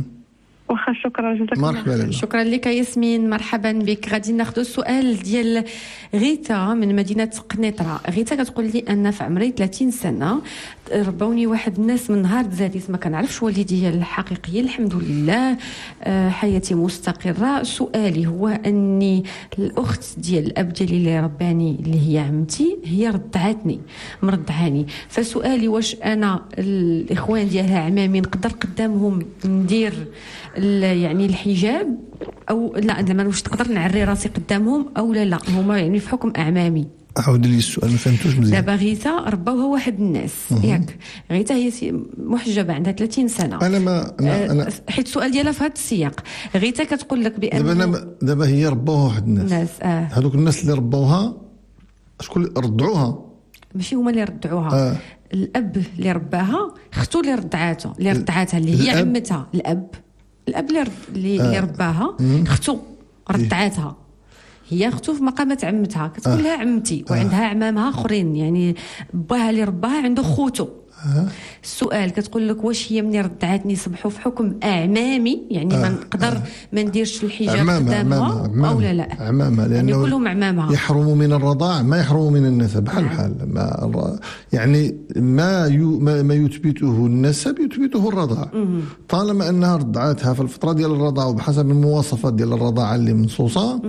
واخا شكرا جزاك الله. مرحبا لله. شكرا لك ياسمين، مرحبا بك. غادي ناخذ السؤال ديال غيتا من مدينه قنيطره. غيتا كتقول لي ان في عمري ثلاثين سنه ربوني واحد الناس من نهار تزاديت، ما كنعرفش والديا الحقيقيه، الحمد لله حياتي مستقره. سؤالي هو اني الاخت ديال الاب ديالي اللي رباني اللي هي عمتي هي ردعتني مردعاني، فسؤالي واش انا الاخوان ديالها عمامي نقدر قدامهم ندير يعني الحجاب او لا، زعما واش تقدر نعري راسي قدامهم او لا لا، هما يعني في حكم اعمامي. عاود لي السؤال ما فهمتوش مزيان. دابا غيتا رباوها واحد الناس ياك، غيتا هي محجبه عندها ثلاثين سنه. انا ما انا, أنا حيت السؤال ديالها في هذا السياق. غيتا كتقول لك بان دابا دابا هي رباوها واحد الناس، ناس اه هذوك الناس اللي رباوها شكون اللي ردعوها؟ ماشي هما اللي ردعوها. آه. الاب اللي رباها، اختو اللي ردعاتها اللي ردعاتها اللي هي الأب. عمتها. الاب الاب اللي اللي آه. رباها، اختو ردعاتها، هي اختو في مقامه عمتها، كتقول لها عمتي، وعندها عمامها اخرين، يعني باها اللي رباها عنده خوتو. السؤال كتقول لك واش هي مني ردعاتني صبحوا في حكم اعمامي، يعني ما نقدر آه. ما نديرش الحجاب قدامها او لا لا عمامها، لانه يعني كلهم عمامها يحرموا من الرضاع ما يحرموا من النسب بحال بحال ما يعني ما يو ما يثبته النسب يثبته الرضاع. طالما انها رضعتها في الفتره ديال الرضاعه وبحسب المواصفات ديال الرضاعه اللي منصوصه،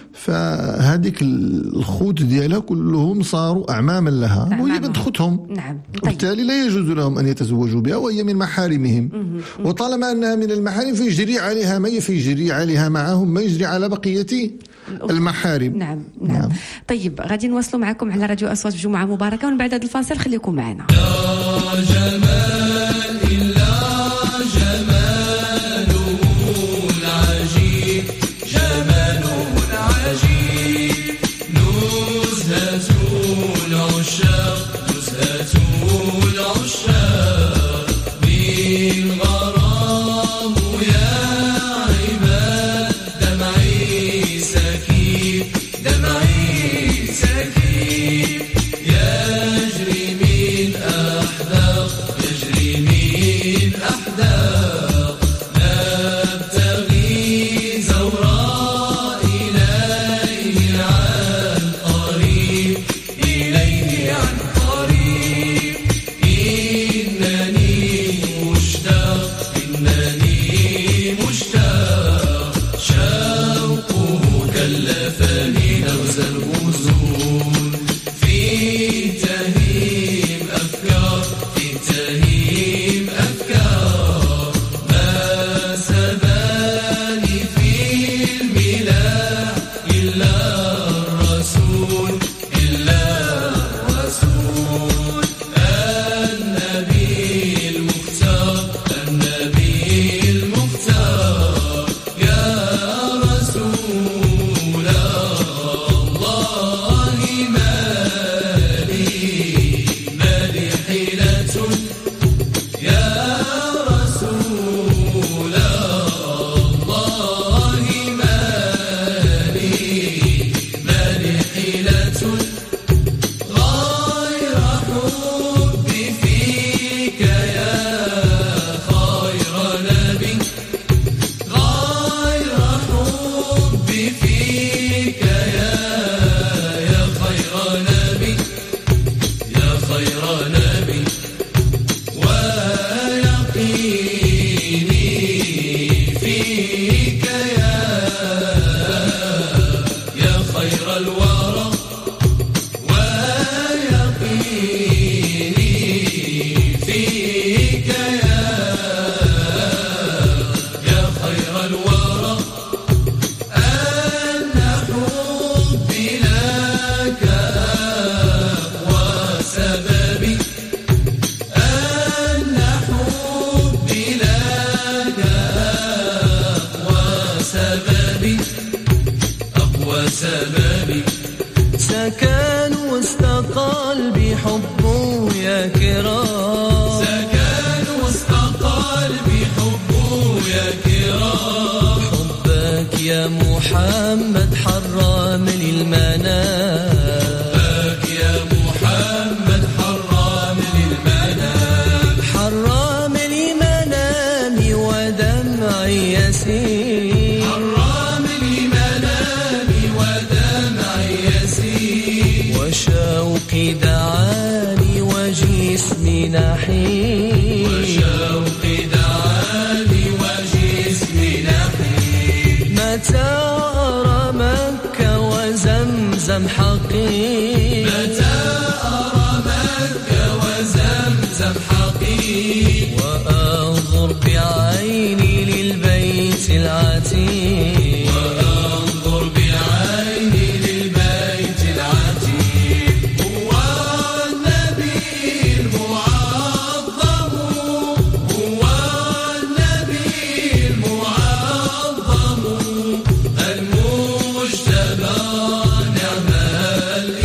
فهذيك الخوت ديالها كلهم صاروا اعماما لها، وهي بنت خوتهم. نعم. وبالتالي لا يجوز يجوز لهم أن يتزوجوا بها وهي من محارمهم، وطالما أنها من المحارم فيجري عليها ما فيجري عليها معهم ما يجري على بقية المحارم. نعم نعم, نعم. طيب غادي نواصلوا معكم على راديو أصوات بجمعة مباركة، ومن بعد هذا الفاصل خليكم معنا. يا جمال إلا جماله العجيب، جماله العجيب، نزهة العشاق، نزهة العشاق، من غرام يا عباد، دمعي سكيب، دمعي سكيب، يجري من أحداق، يجري من أحداق، نبتغي زوراء إليه عن قريب، إليه عن قريب، إنني مشتاق، إنني مشتاق، شوقه كلفني نغز الغزول، في تهيم أفكار، في تهيم أفكار، ما سباني في الملاح إلا الرسول، إلا الرسول، النبي المختار، النبي المختار، يا رسول الله، مالي مالي حيلة، يا رسول الله، مالي مالي حيلة، غير حبي فيك يا خير نبي، غير حبي فيك يا يا خير نبي، يا خير نبي، ويقيني فيك يا يا خير الورى، ويقيني فيك يا يا خير الورى، أن حبي لك أقوى سببي، أن حبي لك أقوى سببي، أقوى سببي، سكن وسط قلبي حبه يا كرام، سكن وسط قلبي حبه يا كرام، حبك يا محمد حرام للمنام، حبك يا محمد حرام للمنام، حرام لمنامي ودمعي يسيل، حرام لمنامي ودمعي يسيل، وشوقي دعاني وجسمي نحيل، وشوقي دعاني وجسمي نحيل، متى أرى مكة وزمزم حقيق، متى أرى مكة وزمزم حقيق، وأنظر بعيني للبيت العتيق، وأنظر بعيني للبيت العتيق، هو النبي المعظم، هو النبي المعظم، المجتبى نعم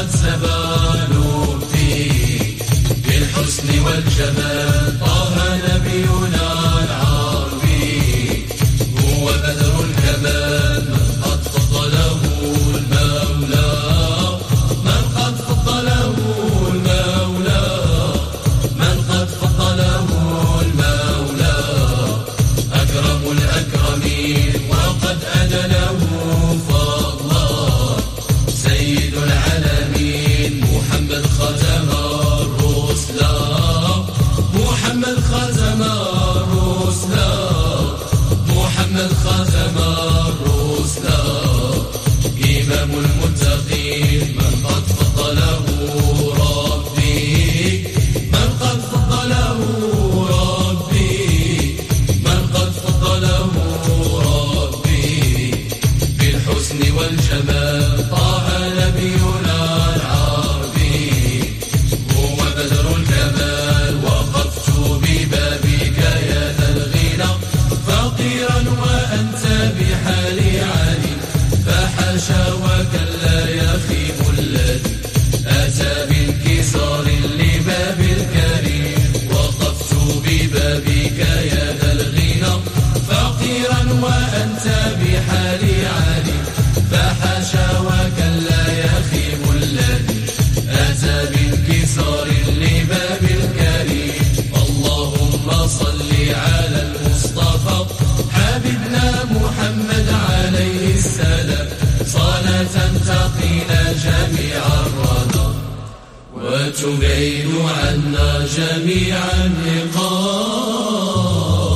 قد سبالوا فيه بالحسن والجمال طه نبينا العربي هو بدر الكمال من قد فضله المولى من قد فضله المولى من قد فضله المولى أكرم الأكرمين وقد أدنه فضلا سيد العالمين محمد ختم الرسل محمد ختم الرسل محمد ختم الرسل إمام المتقين من قد فضله ربي من قد فضله ربي من قد فضله ربي بالحسن والجمال طه نبينا العربي هو بدر الكمال وقفت ببابك يا ذا الغنى فقيرا وأنت بحالي علي فحاشا وكلا يخيب الذي أتى بانكسار لباب الكريم وقفت ببابك يا ذا الغنى فقيرا وأنت بحالي علي فحاشا وكلا يخيب الذي أتى بانكسار لباب الكريم اللهم صل على المصطفى حبيبنا محمد عليه السلام صلاة تقينا جميع الردى وتبعد عنا جميع النقام.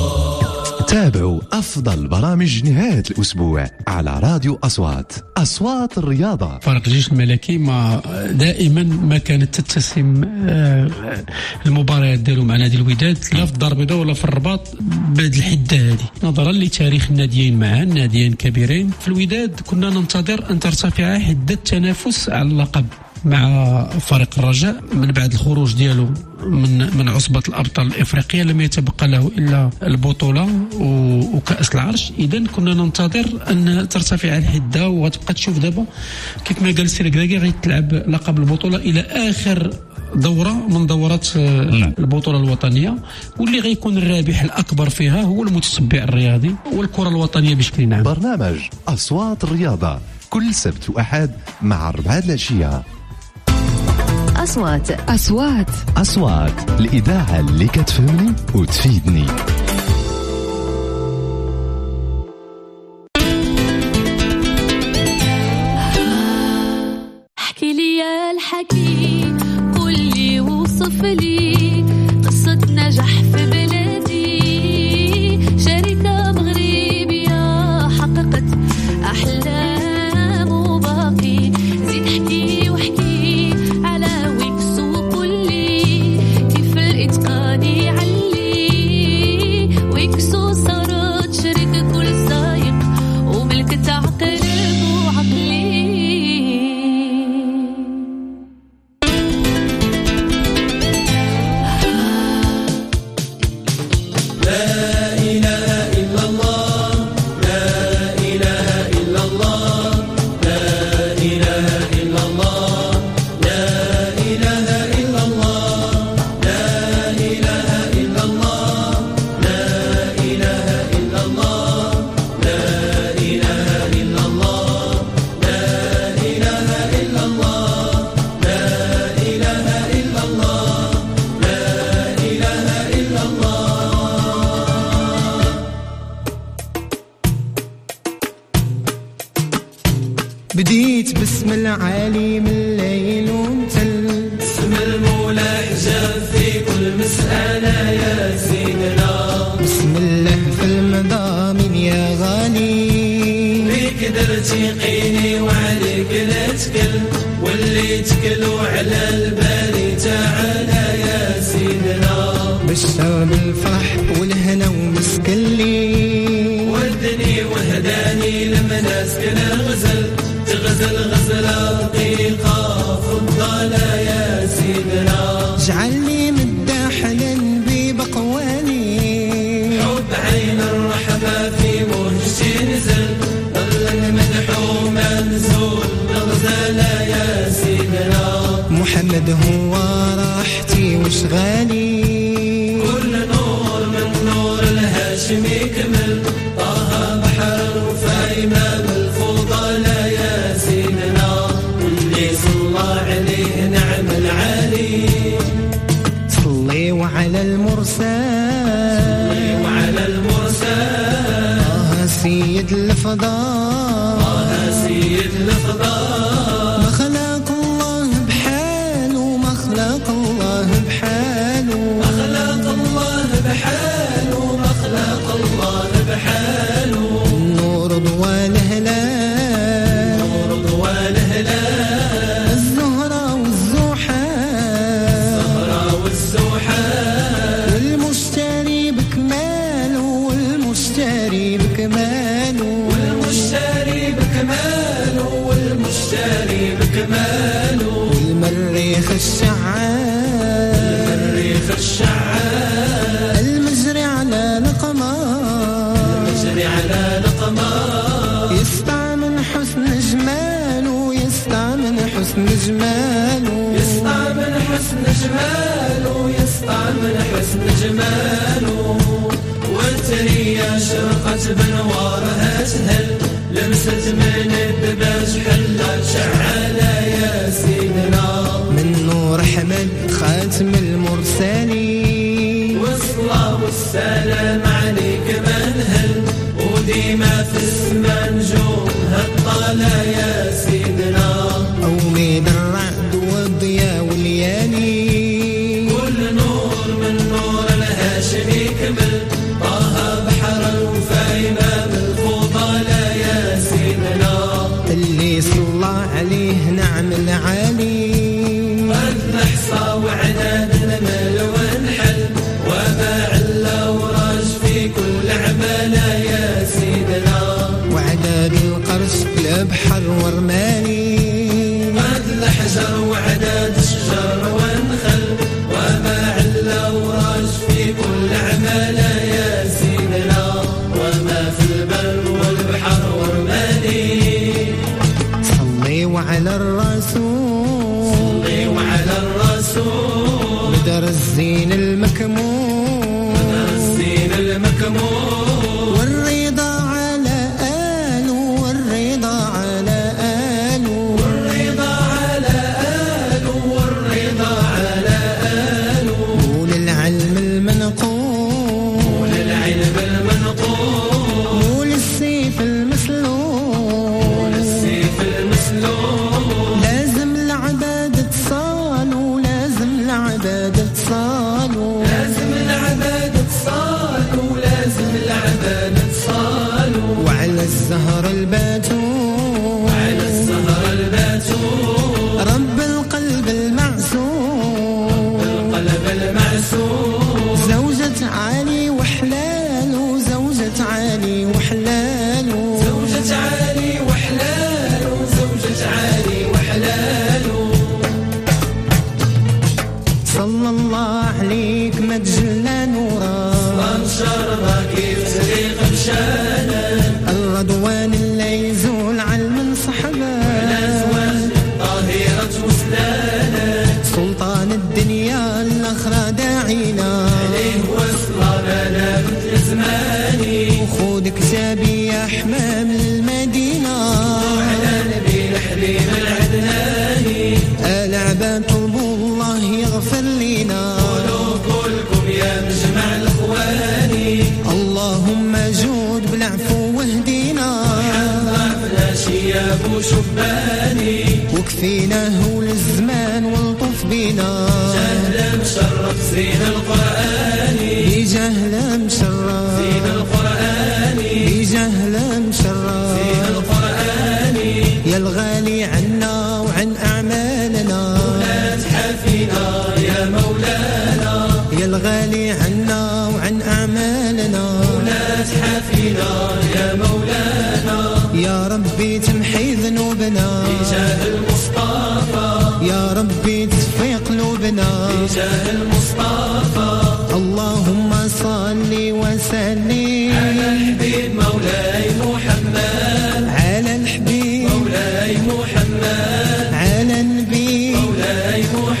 تابعوا أفضل برامج نهاية الأسبوع على راديو أصوات أصوات الرياضة. فرق الجيش الملكي ما دائما ما كانت تتسم المباريات ديالو مع نادي الوداد لا في الدار البيضاء ولا في الرباط بهذه الحده هذه نظرا لتاريخ الناديين معا ناديين كبيرين. في الوداد كنا ننتظر أن ترتفع حده التنافس على اللقب مع فريق الرجاء من بعد الخروج ديالو من من عصبة الأبطال الإفريقية لم يتبقى له إلا البطولة وكأس العرش. إذن كنا ننتظر أن ترتفع الحدة وتبقى تشوف دابا كيف ما قال السي الكراكي غيتلعب لقب البطولة إلى آخر دورة من دورات البطولة الوطنية واللي غيكون الرابح الأكبر فيها هو المتتبع الرياضي والكرة الوطنية بشكل عام. برنامج أصوات الرياضة كل سبت وأحد مع أربعة العشية. أصوات أصوات أصوات الإذاعة اللي كتفهمني وتفيدني. احكي لي يا الحكي قول لي وصف لي قصة نجاح في بلادي شركة مغربية حققت أحلام وباقي زيد احكي واحكي على ويكس وقولي كيف الإتقاني علي ويكسو صارت شركة كل سايق وملكت عقل وعقلي. بديت باسم العالي من الليل ومتل باسم المولى جاب في كل مسألة يا سيدنا بسم الله في المضامين يا غالي بيك درتي قيني وعليك لا تكل واللي تكلوا على الباري تعالى يا سيدنا بشر بالفرح والهنا ومسكلي ودني وهداني لما ناس كنا غزل تغزل غزلة دقيقة فضالة يا سيدنا جعلني مداحنا ببقواني حب عين الرحمة في وجهي نزل ظل المدحوم منزول الغزالة يا سيدنا محمد هو راحتي وشغالي كل نور من نور الهاشمي كمل طه بحر الوفا إمام الفضلاء يا سيدنا اللي صلى عليه نعم العالي صلي وعلى المرسل صلي وعلى المرسل طه سيد الفضاء طه سيد الفضاء ما خلق الله بحاله ما خلق الله بحاله ما خلق الله بحاله ما خلق الله بحاله النور ضوى الهلال نور ضوى الهلال الزهرة والزحال الزهرة والزحال والمشتري بكماله والمشتري بكماله والمشتري بكماله والمشتري بكماله والمريخ الشعال المريخ الشعال المجري على القمر المجري على القمر يسطع من حسن جماله يسطع من حسن جماله يسطع من حسن جماله يسطع من حسن جماله والتريا شرقت بنوارها تهل لمست من الدباج حلت شعالة يا سيدنا من نور حمد خاتم المرسلين والصلاة والسلام عليك منهل وديما في السما نجومها الطالة يا سيدنا أوميد الرعد والضياء والليالي كل نور من نور الهاشمي كمل طه بحر الوفا إمام الفضلاء يا سيدنا اللي صلى عليه نعم العالي قد نحصى وعداد نمل ونحل وباع الأوراج في كل عمالة يا سيدنا وعداد القرش البحر ورمالي قد الحجر وعداد الشجر ونخل وباع الأوراج في كل عمالة يا سيدنا وما في البر والبحر ورمالي صلي وعلى الرسول صلي وعلى الرسول بدر الزين المكمول بدر الزين المكمول والرضا على آله والرضا على آله والرضا على آله والرضا على آله وللعلم المنقول وللعلم المنقول وللسيف المسلول وللسيف المسلول لازم العبادة تصالوا لازم العبادة تصالوا لازم العبادة تصالوا لازم العبادة تصالوا وعلى الزهر الباتول وعلى الزهر الباتول رب القلب المعسول القلب المعسول زوجة علي وحلاله زوجة علي وحلاله زوجة علي وحلاله زوجة علي وحلاله صلى الله عليك ما تجلى نورا انشر كيف تريق بشانه الرضوان اللي يزول علم من صحبه الازواج طاهرة وسلانه سلطان الدنيا الاخرى داعينا عليه وصلة بلا مثل زماني وخودك جابي يا حمام المدينة على نبي الحبيب العدناني آل عباد طلبوا الله يغفر لنا قولوا كلكم يا مجمع الاخواني اللهم جود بالعفو واهدينا ضعفنا شياب وشباني وكفينا هول الزمان والطف بينا جهل مشرف زين القرآني بجهل مشرف زين القرآني بجهل مشرف زين القرآني يا الغالي عنا وعن أعمالنا لا تحافينا يا مولانا يا الغالي عنا وعن أعمالنا لا تحافينا يا مولانا يا ربي تمحي ذنوبنا بجاه المصطفى يا ربي تصفي قلوبنا بجاه المصطفى اللهم صل وسلم على الحبيب مولاي محمد على الحبيب مولاي محمد على النبي مولاي محمد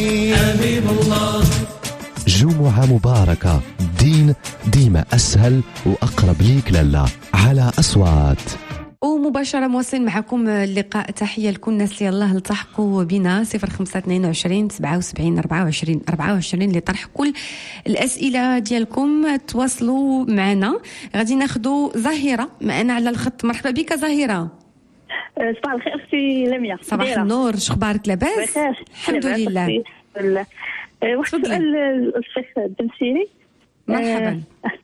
الدين. حبيب الله. جمعة مباركة، الدين ديما أسهل وأقرب ليك لالا على أصوات. ومباشرة مواصلين معكم اللقاء. تحية لكل الناس اللي الله التحقوا بنا. صفر خمسة اثنين وعشرين سبعة وسبعين أربعة وعشرين أربعة وعشرين لطرح كل الأسئلة ديالكم. تواصلوا معنا. غادي ناخذوا زهيرة معنا على الخط. مرحبا بك زهيرة. صباح الخير اختي لميا. صباح النور، شو اخبارك؟ لاباس؟ الحمد لله. واحد السؤال الشيخ الدمسيري. مرحبا.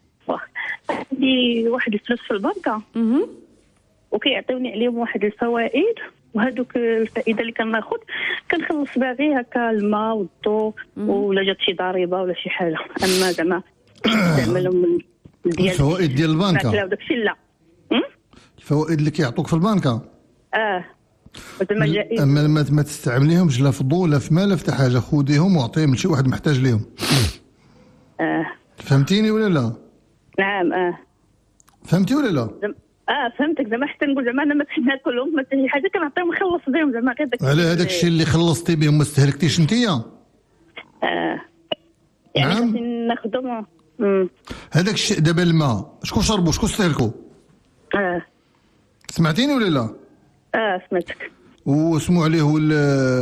عندي واحد الفلوس في البنكة وكيعطيوني عليهم واحد الفوائد، وهذوك الفائده اللي كناخذ كنخلص باغي هكا الماء والضوء ولا جات شي ضريبه ولا شي حاجه. اما زعما نستعملهم ديال الفوائد ديال البنكه لا داكشي لا. الفوائد اللي كيعطوك في البنكه اه زعما جائز. اما ما ما تستعمليهمش لا في الضوء لا في مال لا في حاجه، خذيهم واعطيهم لشي واحد محتاج ليهم. اه فهمتيني ولا لا؟ نعم. اه فهمتي ولا لا؟ اه فهمتك. زعما حتى نقول زعما انا ما تحب ناكلهم ما شي حاجه كنعطيهم نخلص بهم زعما غير داك. على هذاك الشيء اللي خلصتي بهم ما استهلكتيش نتيا؟ اه يعني نعم ناخذهم. هذاك الشيء دابا الماء شكون شربوا شكون استهلكوا؟ اه سمعتيني ولا لا؟ اه سمعتك. وسمعوا عليه وال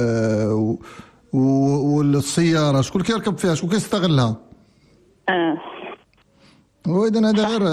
والسياره شكون كيركب فيها شكون كيستغلها؟ اه واذا هذا غير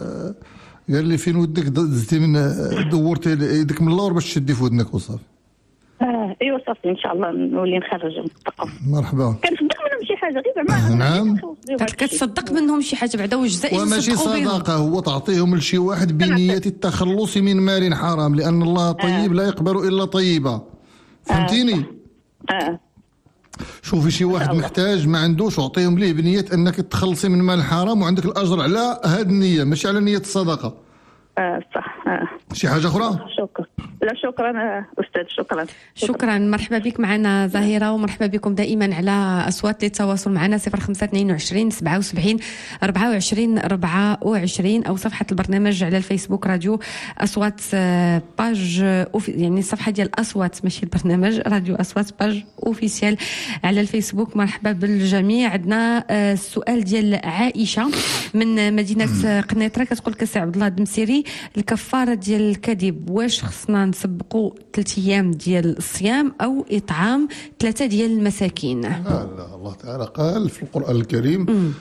قال لي فين ودك دزتي من دورتي يدك من اللور باش تشدي في ودنك وصافي. اه ايوا صافي ان شاء الله نولي نخرج من الثقه. مرحبا. كنصدق منهم شي حاجه غير زعما. نعم كتصدق منهم شي حاجه بعدا واش زائد وماشي صدقه، هو تعطيهم لشي واحد بنيه التخلص من مال حرام، لان الله طيب لا يقبل الا طيبه. فهمتيني؟ اه شوفي شي واحد محتاج ما عندوش اعطيهم ليه بنيه انك تخلصي من مال حرام وعندك الاجر على هذه النيه ماشي على نيه الصدقه. اه صح. اه شي حاجه اخرى؟ شكرا. لا شكرا استاذ. شكرا شكرا. مرحبا بك معنا زهيره، ومرحبا بكم دائما على اصوات للتواصل معنا. صفر خمسة اثنين وعشرين سبعة وسبعين أربعة وعشرين أربعة وعشرين او صفحه البرنامج على الفيسبوك راديو اصوات باج يعني الصفحه ديال اصوات ماشي البرنامج راديو اصوات باج اوفيسيال على الفيسبوك. مرحبا بالجميع. عندنا السؤال ديال عائشه من مدينه قنيطره كتقول لك السي عبد الله الدمسيري الكفاره ديال الكذب واش خصنا نسبقوا ثلاث ايام ديال الصيام او اطعام ثلاثه ديال المساكين؟ لا لا الله تعالى قال في القرآن الكريم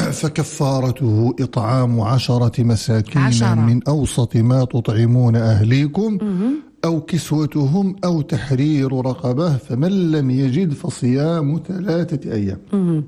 فكفارته اطعام عشرة مساكين عشرة. من اوسط ما تطعمون اهليكم او كسوتهم او تحرير رقبه فمن لم يجد فصيام ثلاثه ايام.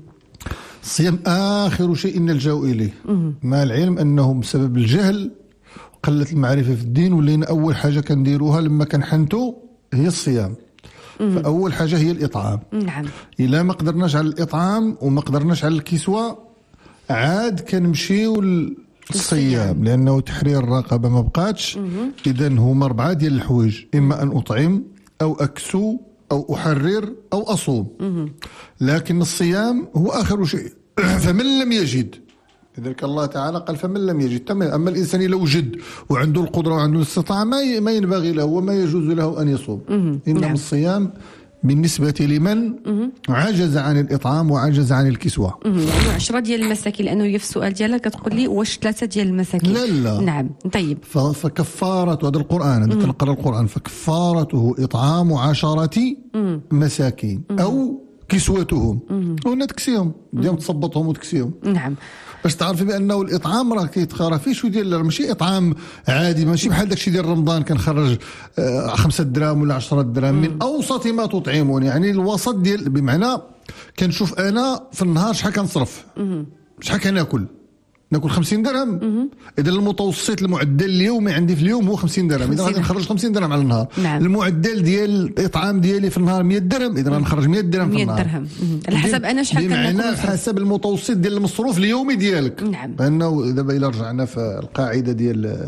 الصيام اخر شيء نلجأ اليه مع العلم انه بسبب الجهل قلة المعرفة في الدين ولينا أول حاجة كنديروها لما كنحنتو هي الصيام. مم. فأول حاجة هي الإطعام. نعم. إلا ما قدرناش على الإطعام وما قدرناش على الكسوة عاد كنمشيو للصيام لأنه تحرير الرقبة ما بقاتش. إذن هما أربعة ديال الحوايج، إما أن أطعم أو أكسو أو أحرر أو أصوم. مم. لكن الصيام هو آخر شيء. فمن لم يجد لذلك الله تعالى قال فمن لم يجد تمام. أما الإنسان لو جد وعنده القدرة وعنده الاستطاعة ما ما ينبغي له وما يجوز له أن يصوم. إنما نعم. الصيام بالنسبة لمن عجز عن الإطعام وعجز عن الكسوة. يعني عشرة ديال المساكين لأنه هي في السؤال ديالك كتقول لي واش ثلاثة ديال المساكين؟ لا لا. نعم طيب. فكفارة هذا القرآن هذا تنقرأ القرآن فكفارته إطعام عشرة مم. مساكين مم. أو كسوتهم ولا تكسيهم ديما تصبطهم وتكسيهم. نعم. باش تعرفي بانه الاطعام راه كيتخرج فيه شو ديال ماشي اطعام عادي ماشي بحال داكشي ديال رمضان كنخرج آه خمسة دراهم ولا عشرة دراهم من اوسط ما تطعمون يعني الوسط ديال بمعنى كنشوف انا في النهار شحال كنصرف شحال كناكل ناكل خمسين درهم. اذا المتوسط المعدل اليومي عندي في اليوم هو خمسين درهم اذا غادي نخرج خمسين درهم على النهار. نعم. المعدل ديال الاطعام ديالي في النهار مية درهم اذا غنخرج مية درهم في النهار. مية درهم على حسب انا شحال كناكل بمعنى حسب المتوسط ديال المصروف اليومي ديالك. نعم. لانه دابا الا رجعنا في القاعده ديال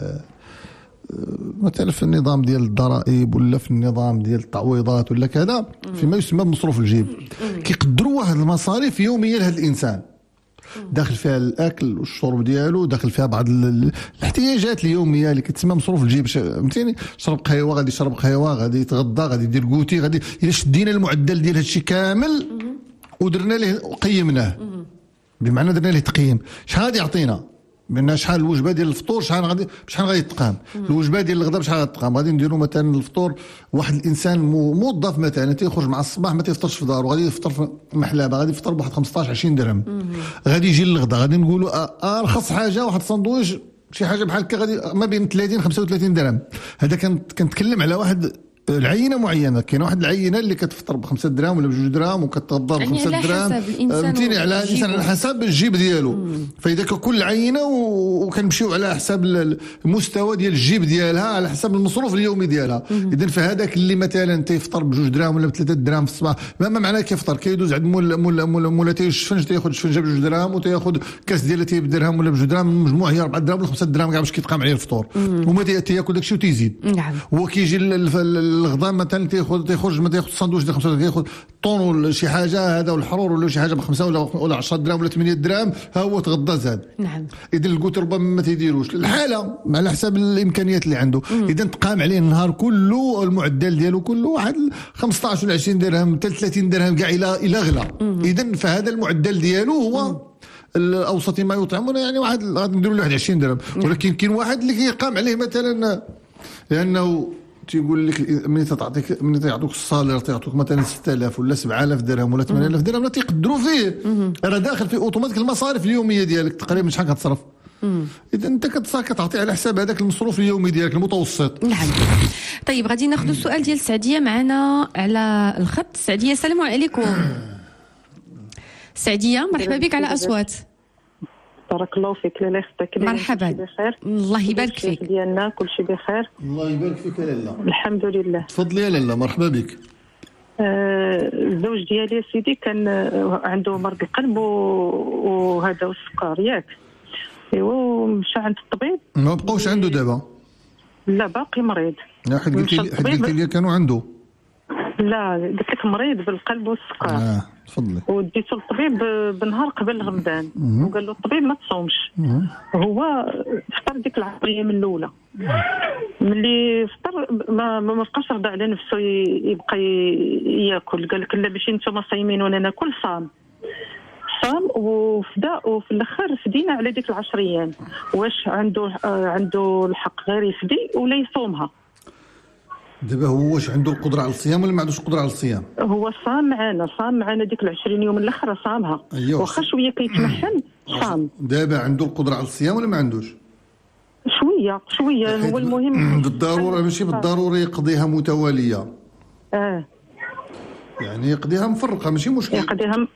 مثلا في النظام ديال الضرائب ولا في النظام ديال التعويضات ولا كذا فيما يسمى بمصروف الجيب كيقدروا واحد المصاريف يوميه لهذا الانسان. داخل فيها الاكل والشرب ديالو، داخل فيها بعض الاحتياجات اليوميه اللي كتسمى مصروف الجيب. فهمتيني؟ شرب قهوه غادي يشرب قهوه، غادي يتغدى، غادي يدير كوتي، غادي الا شدينا المعدل ديال هادشي كامل ودرنا ليه وقيمناه، بمعنى درنا ليه تقييم، شحال غادي يعطينا؟ بان شحال الوجبه ديال الفطور، شحال غادي شحال غادي يتقام، الوجبه ديال الغداء شحال غادي تقام. غادي نديروا مثلا الفطور، واحد الانسان موظف مثلا تيخرج مع الصباح ما تيفطرش في دارو، غادي يفطر في محلابه، غادي يفطر بواحد خمسطاش عشرين درهم. غادي يجي للغداء غادي نقولوا ارخص حاجه واحد الساندويش شي حاجه بحال هكا غادي ما بين ثلاثين خمسة وثلاثين درهم. هذا كنتكلم على واحد العينه معينه. كاين واحد العينه اللي كتفطر بخمسة دراهم ولا بجوج دراهم وكتغدى بخمسة دراهم، فهمتيني؟ على الانسان على حسب الجيب ديالو. فاذا كل عينه وكنمشيو على حساب المستوى ديال الجيب ديالها، على حسب المصروف اليومي ديالها. اذا فهذاك اللي مثلا تيفطر بجوج دراهم ولا بثلاثة دراهم في الصباح، ما معناه كيفطر؟ كيدوز عند مول مول مول مولاتي الشفنج تياخذ الشفنجه بجوج دراهم وتياخذ كاس ديالها تي بدرهم ولا بجوج دراهم، المجموع هي أربعة دراهم ولا خمسة دراهم كاع باش كيتقام عليه الفطور، وما تياكل داكشي وتيزيد. نعم. هو كيجي الغداء مثلا تياخذ تيخرج ما تياخذ الساندويش ديال خمسة تياخذ طون ولا شي حاجه هذا، والحرور ولا شي حاجه بخمسه ولا ولا عشرة دراهم ولا ثمانية دراهم، ها هو تغدى زاد. نعم. اذا الكوت ربما ما تيديروش الحاله على حساب الامكانيات اللي عنده. اذا تقام عليه النهار كله المعدل ديالو كله واحد خمسطاش ولا عشرين درهم حتى ثلاثين درهم كاع الى الى غلا. اذا فهذا المعدل ديالو هو الاوسط ما يطعمون، يعني واحد غادي نديروا له واحد عشرين درهم. ولكن كاين واحد اللي كيقام عليه مثلا لانه تيقول لك ملي تعطيك ملي تعطوك الصالير تعطوك مثلا ستة آلاف ولا سبعة آلاف درهم ولا ثمانية آلاف درهم، لا تيقدروا فيه. راه داخل في اوتوماتيك المصاريف اليوميه ديالك تقريبا شحال كتصرف. اذا انت كتعطي على حساب هذاك المصروف اليومي ديالك المتوسط. نعم. طيب غادي ناخذ السؤال ديال سعديه معنا على الخط. سعديه السلام عليكم. سعديه مرحبا بك على اصوات. بارك الله فيك لاله اختك. مرحبا. بخير. الله يبارك فيك. ديالنا كلشي بخير. الله يبارك فيك لاله. الحمد لله. تفضلي يا لاله مرحبا بك. آه الزوج ديالي يا سيدي كان عنده مرض القلب وهذا والسكر ياك. ايوا مشى عند الطبيب. ما بقاوش عنده دابا؟ لا باقي مريض. لا حيت قلتي لي حيت قلتي لي كانوا عنده. لا قلت لك مريض بالقلب والسكر. اه تفضلي. وديته للطبيب بنهار قبل رمضان وقال له الطبيب ما تصومش. هو فطر ديك العشر ايام الاولى. ملي فطر ما ما بقاش رضى على نفسه يبقى ياكل، قال لك لا باش نتوما صايمين وانا ناكل. صام صام وفدا، وفي الاخر فدينا على ديك العشر ايام. واش عنده عنده الحق غير يفدي ولا يصومها؟ دابا هو واش عنده القدره على الصيام ولا ما عندوش القدره على الصيام؟ هو صام معنا صام معنا ديك العشرين يوم الاخر صامها. أيوة. واخا شويه كيتمحن صام. دابا عنده القدره على الصيام ولا ما عندوش؟ شويه شويه. هو المهم بالضروره ماشي بالضروري يقضيها متواليه. اه يعني يقضيها مفرقه ماشي مشكل. يقضيها م...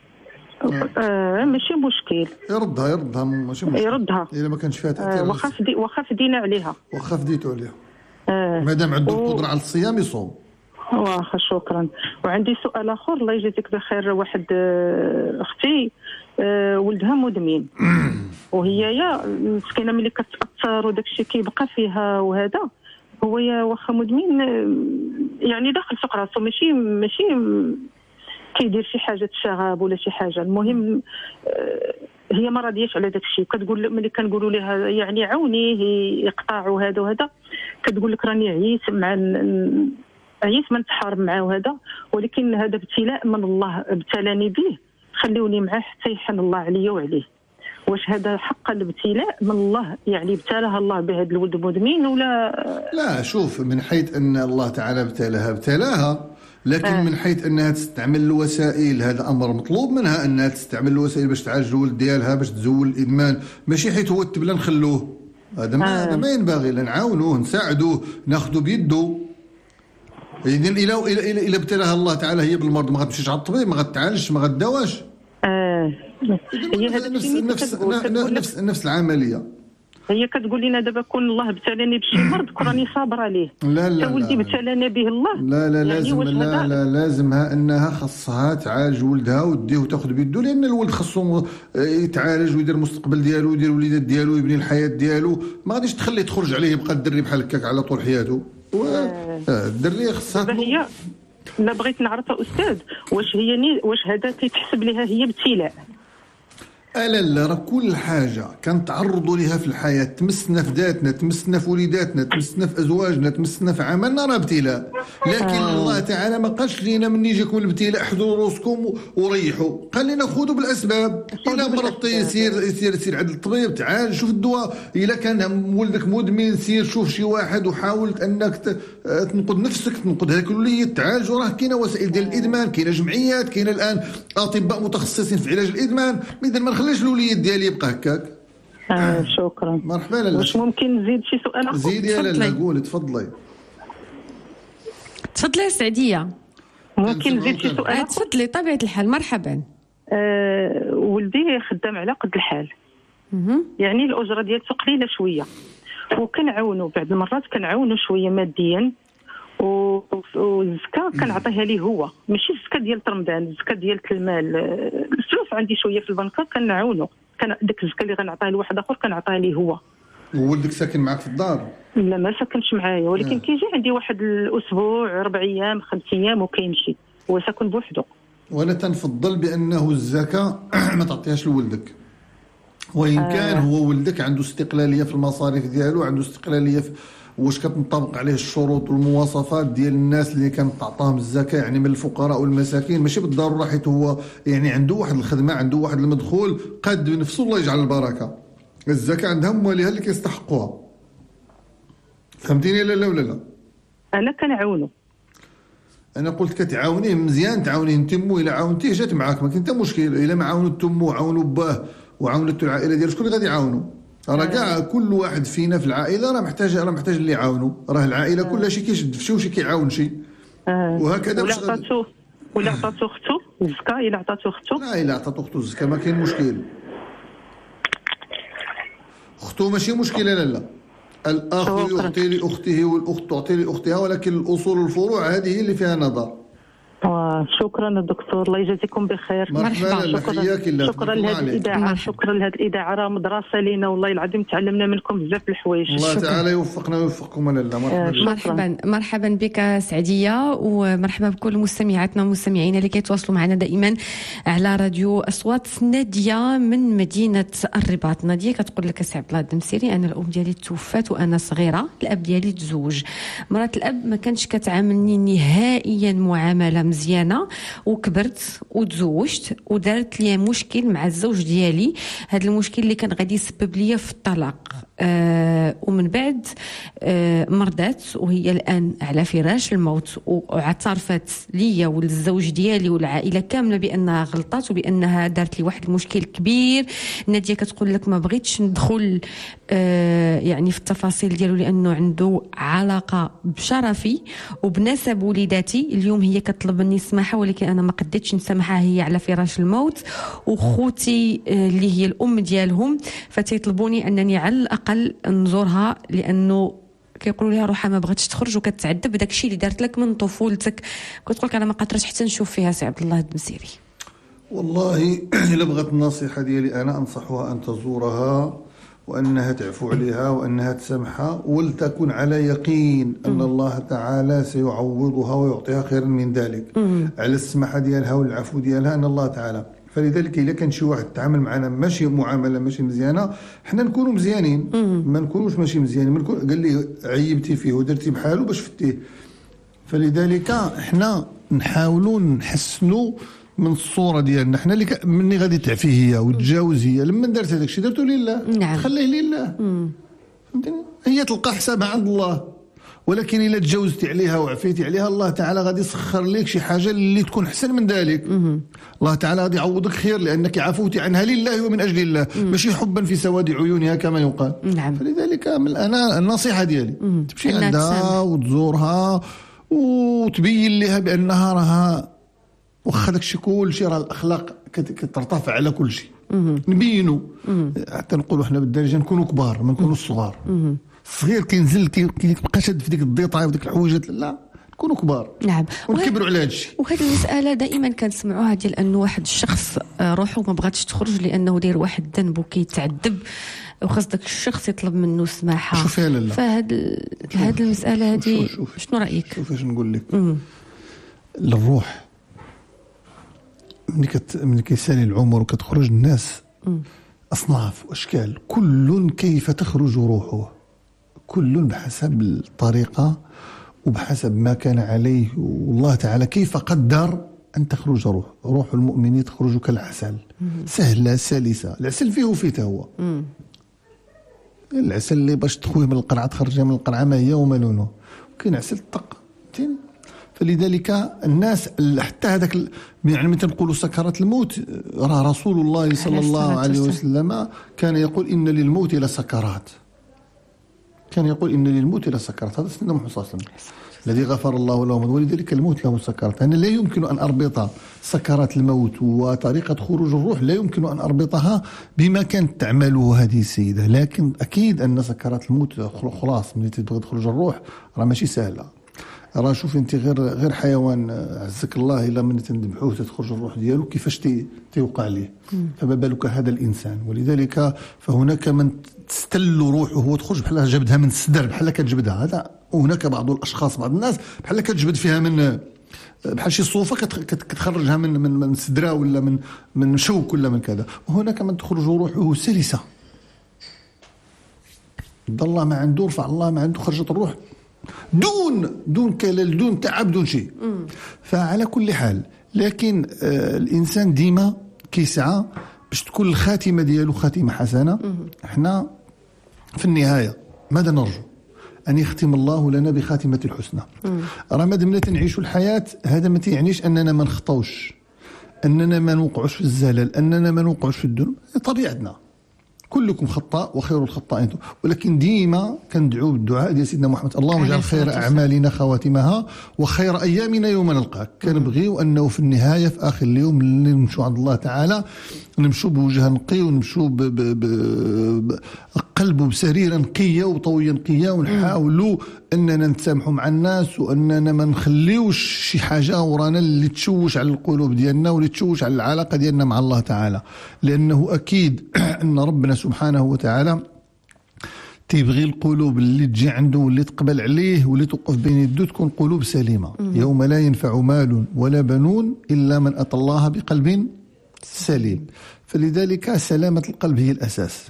آه ماشي مشكل. يردها يردها ماشي مشكل. يردها الا ما كانش فيها تاثير. آه واخا فدي واخا فدينا عليها. واخا فديتو عليها. آه. مادام عنده و... القدره على الصيام يصوم. واخا شكرا. وعندي سؤال اخر الله يجزيك بخير. واحد اختي أه ولدها مدمن وهي يا مسكينه ملي كتاثر وداك الشيء كيبقى فيها وهذا. هو يا واخا مدمن يعني داخل في راسو ماشي ماشي كيدير شي حاجه شغب ولا شي حاجه. المهم أه هي ما راضياش على داك الشيء. كتقول ملي كنقولوا لها يعني عاونيه يقطع وهذا وهذا كتقول لك راني عييت مع عييت ما نتحارب معاه وهذا. ولكن هذا ابتلاء من الله ابتلاني به، خليوني معاه حتى يحن الله عليا وعليه. واش هذا حق الابتلاء من الله؟ يعني ابتلاها الله بهذا الولد مدمن ولا لا؟ شوف من حيث ان الله تعالى ابتلاها ابتلاها لكن آه. من حيث انها تستعمل الوسائل هذا امر مطلوب منها انها تستعمل الوسائل باش تعالج الولد ديالها باش تزول الادمان، ماشي حيث هو التبله نخلوه. هذا ما هذا آه. ما ينبغي. لا نعاونوه نساعدوه ناخذوا بيده. اذا الى الى الى, إلى ابتلاها الله تعالى هي بالمرض ما غتمشيش على الطبيب ما غتعالجش ما غداواش. اه هي هذا نفس نفس نفس نفس العمليه. هي كتقول لنا دابا كون الله ابتلاني بشي مرض راني صابره عليه. لا لا ولدي ابتلاني به الله. لا لا لازم يعني لا لا لازمها انها خصها تعالج ولدها وديه وتاخذ بيده، لان الولد خصو يتعالج ويدير المستقبل ديالو ويدير الوليدات ديالو ويبني الحياه ديالو. ما غاديش تخليه تخرج عليه يبقى الدري بحال هكاك على طول حياته. الدري خصها هي. لا بغيت نعرف استاذ واش هي ني... واش هذا كيتحسب لها هي ابتلاء؟ ألا لا راه كل حاجة كنتعرضوا لها في الحياة تمسنا في ذاتنا، تمسنا في وليداتنا، تمسنا في أزواجنا، تمسنا في عملنا، راه ابتلاء. لكن آه. الله تعالى ما قالش لينا من يجيكم الابتلاء حضروا روسكم وريحوا، قال لنا خذوا بالأسباب. إلا مرضتي يسير يسير يسير عند الطبيب، تعال شوف الدواء. إلا كان ولدك مدمن سير شوف شي واحد وحاول أنك تنقذ نفسك، تنقذ هذاك الوليد، تعالج. وراه كاينة وسائل ديال الإدمان، كاينة جمعيات، كاينة الآن أطباء متخصصين في علاج الإدمان. إذا ما نخليش الوليد ديالي يبقى هكاك. آه شكرا. مرحبا لاله. واش ممكن نزيد شي سؤال اخر؟ زيدي يا لاله، قولي تفضلي. تفضلي سعديه. ممكن نزيد شي سؤال اخر؟ تفضلي طبيعه الحال. مرحبا. آه ولدي خدام على قد الحال. يعني الاجره ديالته قليله شويه، وكنعاونوا بعض المرات كنعاونوا شويه ماديا، والزكاه كنعطيها ليه هو، ماشي الزكاه ديال رمضان، الزكاه ديال المال. الفلوس عندي شويه في البنكه كنعاونوا، كان ديك الزكاه اللي غنعطيها لواحد اخر كنعطيها ليه هو. وولدك ساكن معك في الدار؟ لا ما ساكنش معايا، ولكن آه. كيجي عندي واحد الاسبوع ربع ايام خمس ايام وكيمشي، هو ساكن بوحده. وانا تنفضل بانه الزكاه ما تعطيهاش لولدك، وان آه. كان هو ولدك عنده استقلاليه في المصاريف ديالو، عنده استقلاليه في واش كتنطبق عليه الشروط والمواصفات ديال الناس اللي كانت تعطاهم الزكاه، يعني من الفقراء والمساكين. ماشي بالضروره حيت هو يعني عنده واحد الخدمه، عنده واحد المدخول قاد بنفسه، الله يجعل البركه. الزكاه عندها مواليها اللي كيستحقوها. فهمتيني لا لا ولا لا؟ انا كنعاونو. انا قلت كتعاونيه مزيان، تعاونيه انت مو. الا عاونتيه جات معاك ما كاين حتى مشكل. الا ما عاونوا تمو عاونوا باه وعاونته العائله ديال شكون اللي غادي يعاونوا؟ راه كاع كل واحد فينا في العائله راه محتاج راه محتاج اللي يعاونوا. راه العائله كلها شي كيشد في شي وشي كيعاون شي. آه. وهكذا. ولا عطاتو ولا عطاتو اختو الزكاه، الا عطاتو اختو. لا الا عطاتو اختو الزكاه ما كاين مشكل. اختو ماشي مشكله. لا لا الاخ يعطي لاخته والاخت تعطي لاختها، ولكن الاصول والفروع هذه اللي فيها نظر. شكرا الدكتور، الله يجازيكم بخير. مرحبا. شكرا شكرا لهذه الاذاعه، شكرا لهذه الاذاعه، راه مدرسه لينا والله العظيم، تعلمنا منكم بزاف الحوايج. الله تعالى يوفقنا ويوفقكم. لاله مرحبا. مرحبا مرحبا بك سعديه، ومرحبا بكل مستمعاتنا ومستمعينا اللي كيتواصلوا معنا دائما على راديو اصوات. ناديه من مدينه الرباط. ناديه كتقول لك سي عبد الله الدمسيري، انا الام ديالي توفات وانا صغيره، الاب ديالي تزوج، مرات الاب ما كانتش كتعاملني نهائيا معامله مزيانه، وكبرت وتزوجت ودارت لي مشكل مع الزوج ديالي. هذا المشكل اللي كان غادي يسبب لي في الطلاق. آه ومن بعد آه مرضات، وهي الان على فراش الموت، واعترفت لي وللزوج ديالي والعائله كامله بانها غلطات وبانها دارت لي واحد المشكل كبير. ناديه كتقول لك ما بغيتش ندخل آه يعني في التفاصيل ديالو، لانه عنده علاقه بشرفي وبنسب وليداتي. اليوم هي كتطلب مني السماحه، ولكن انا ما قديتش نسامحها، هي على فراش الموت، وخوتي اللي هي الام ديالهم فتيطلبوني انني على الاقل نزورها، لانه كيقولوا لها روحها ما بغاتش تخرج وكتعذب بداك الشيء اللي دارت لك من طفولتك. كتقول لك انا ما قادرش حتى نشوف فيها سي عبد الله الدمسيري. والله الا بغات النصيحه ديالي انا انصحها ان تزورها، وأنها تعفو عليها، وأنها تسامحها، ولتكن على يقين أن الله تعالى سيعوضها ويعطيها خيرا من ذلك. على السماحة ديالها والعفو ديالها أن الله تعالى. فلذلك إلا كان شي واحد تعامل معنا ماشي معاملة ماشي مزيانة، حنا نكونوا مزيانين، ما نكونوش ماشي مزيانين. قال لي عيبتي فيه ودرتي بحاله باش فتيه. فلذلك احنا نحاولوا نحسنوا من الصوره ديالنا. حنا اللي مني غادي تعفيه هي وتجاوز هي. لما درت هذاك الشيء درته لله. نعم. خليه لله. فهمتني؟ هي تلقى حسابها عند الله، ولكن الا تجاوزتي عليها وعفيتي عليها الله تعالى غادي يسخر لك شي حاجه اللي تكون احسن من ذلك. الله تعالى غادي يعوضك خير، لانك عفوتي عنها لله ومن اجل الله، ماشي حبا في سواد عيونها كما يقال. نعم. فلذلك انا النصيحه ديالي تمشي عندها وتزورها وتبين لها بانها راها واخا داكشي كلشي راه الاخلاق كترتفع على كل شيء. نبينوا حتى نقولوا حنا بالدارجه نكونوا كبار ما نكونوش صغار. الصغير كينزل كيبقى شاد في ديك الضيطه وديك الحويجات، لا نكونوا كبار. نعم. ونكبروا على هذا الشيء. وهذه المساله دائما كنسمعوها ديال انه واحد الشخص روحه ما بغاتش تخرج لانه داير واحد الذنب وكيتعذب، وخاص داك الشخص يطلب منه السماحه. شوفي لاله، فهاد هاد المساله هذه شنو رايك؟ شوف اش نقول لك. للروح ملي كت ملي كيسالي العمر وكتخرج الناس أصناف وأشكال، كل كيف تخرج روحه، كل بحسب الطريقة وبحسب ما كان عليه والله تعالى كيف قدر أن تخرج روح. روح المؤمنين تخرج كالعسل، سهلة سلسة. العسل فيه وفيه هو العسل اللي باش تخويه من القرعة تخرجها من القرعة ما هي وما لونه، وكاين عسل طق. فلذلك الناس حتى هذاك يعني متى نقولوا سكرات الموت، راه رسول الله صلى الله عليه وسلم كان يقول إن للموت لسكرات، كان يقول إن للموت لسكرات. هذا سيدنا محمد صلى الله عليه وسلم الذي غفر الله له، ولذلك الموت له سكرات. أنا لا يمكن أن أربط سكرات الموت وطريقة خروج الروح، لا يمكن أن أربطها بما كانت تعمله هذه السيدة، لكن أكيد أن سكرات الموت خلاص ملي تبغي تخرج الروح راه ماشي سهلة. راه شوف انت غير غير حيوان عزك الله الا من تذبحوه تخرج الروح ديالو كيفاش تيوقع ليه، فما بالك هذا الانسان. ولذلك فهناك من تستل روحه وتخرج بحال جبدها من الصدر، بحال كتجبدها هذا. وهناك بعض الاشخاص بعض الناس بحال كتجبد فيها من بحال شي صوفه كتخرجها من من من صدره ولا من من شوك ولا من كذا. وهناك من تخرج روحه سلسه، الله ما عنده رفع الله ما عنده خرجت الروح دون دون كلل دون تعب دون شيء. فعلى كل حال لكن آه الانسان ديما كيسعى باش تكون الخاتمه ديالو خاتمه حسنه. احنا في النهايه ماذا نرجو؟ ان يختم الله لنا بخاتمه الحسنى. راه مادام تنعيشوا الحياه هذا ما تيعنيش اننا ما نخطوش، اننا ما نوقعوش في الزلل، اننا ما نوقعوش في الذنوب. طبيعتنا كلكم خطاء وخير الخطائين، ولكن ديما كندعو بالدعاء ديال سيدنا محمد اللهم اجعل خير اعمالنا خواتمها وخير ايامنا يوم نلقاك. كنبغيو انه في النهايه في اخر اليوم اللي نمشوا عند الله تعالى نمشوا بوجه نقي ونمشوا بقلب وبسريره نقيه وطويه نقيه، ونحاولوا اننا نتسامحوا مع الناس واننا ما نخليوش شي حاجه ورانا اللي تشوش على القلوب ديالنا واللي تشوش على العلاقه ديالنا مع الله تعالى. لانه اكيد ان ربنا سبحانه وتعالى تيبغي القلوب اللي تجي عنده واللي تقبل عليه واللي توقف بين يدو تكون قلوب سليمه. يوم لا ينفع مال ولا بنون الا من اتى الله بقلب سليم. فلذلك سلامه القلب هي الاساس.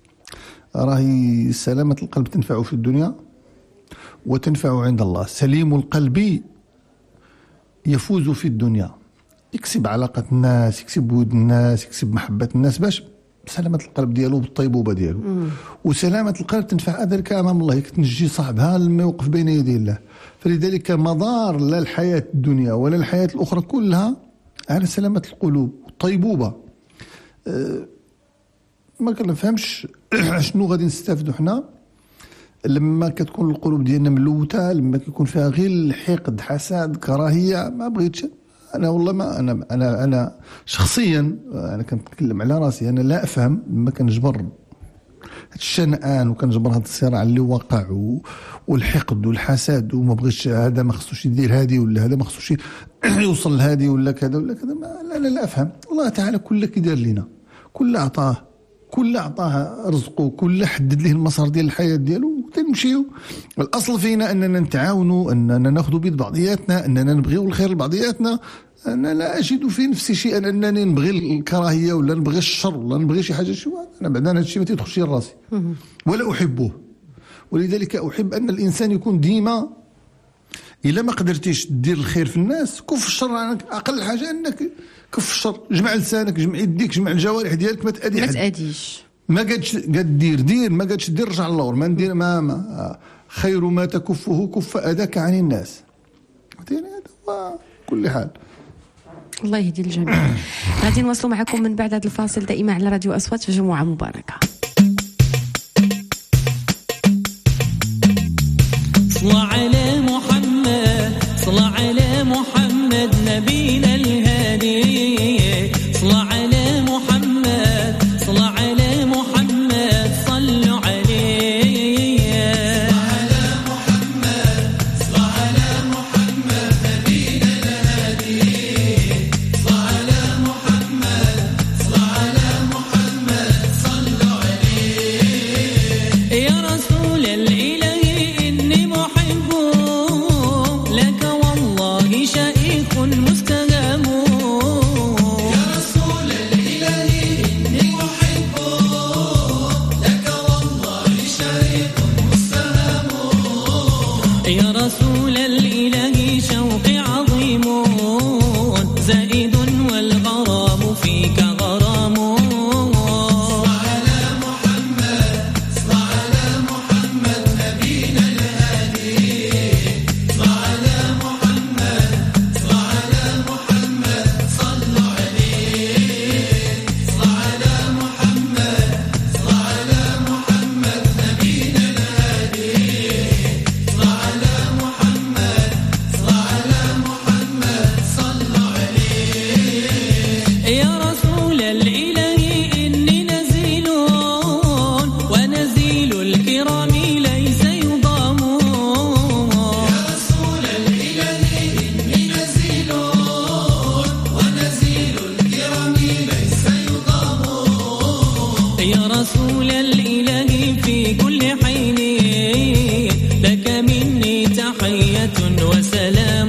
راهي سلامه القلب تنفع في الدنيا وتنفع عند الله. سليم القلب يفوز في الدنيا، يكسب علاقه الناس، يكسب ود الناس، يكسب محبه الناس باش سلامة القلب ديالو بالطيبوبة ديالو. وسلامة القلب تنفع ذلك أمام الله، تنجي صاحبها لما يوقف بين يدي الله. فلذلك مدار لا الحياة الدنيا ولا الحياة الأخرى كلها على سلامة القلوب والطيبوبة. أه ما كنفهمش شنو غادي نستافدوا حنا لما كتكون القلوب ديالنا ملوثة، لما كيكون فيها غير الحقد حسد كراهية. ما بغيتش أنا والله ما أنا أنا أنا شخصيا أنا كنتكلم على راسي، أنا لا أفهم لما كنجبر هاد الشنآن وكنجبر هاد الصراع اللي وقع والحقد والحسد وما بغيتش هذا ما خصوش يدير هذه ولا هذا ما خصوش يوصل لهذه ولا كذا ولا كذا. لا لا لا أفهم. الله تعالى كل كيدير لنا، كل أعطاه كل أعطاه رزقه، كل حدد له المسار ديال الحياة ديالو تنمشيو. الأصل فينا أننا نتعاونوا، أننا ناخذ بيد بعضياتنا، أننا نبغيو الخير لبعضياتنا. أنا لا أجد في نفسي شيئا أنني نبغي الكراهية ولا نبغي الشر ولا نبغي شي حاجة شي. أنا بعد هذا الشيء ما تيدخلش لراسي ولا أحبه. ولذلك أحب أن الإنسان يكون ديما إلا ما قدرتيش دير الخير في الناس كف الشر عنك. أقل حاجة أنك كف الشر، جمع لسانك، جمع يديك، جمع الجوارح ديالك، ما تأذي حد. ما تأذيش. ما قادش قاد دير دير، ما قادش دير رجع للور. ما ندير ما, ما خير ما تكفه كف أذاك عن الناس. هذا هو كل حال. الله يهدي الجميع. غادي نواصلوا معكم من بعد هذا الفاصل دائما على راديو أصوات في جمعة مباركة. صلى على محمد، صلى على محمد نبينا الهادي. صلى على محمد، صلى على محمد صلوا عليه. صلى على محمد، صلى على محمد نبينا الهادي. صلى على محمد، صلى على محمد صلوا عليه. يا رسول الإله إني محب لك والله شائق مستهام. يا رسول الإله في كل حين لك مني تحية وسلام.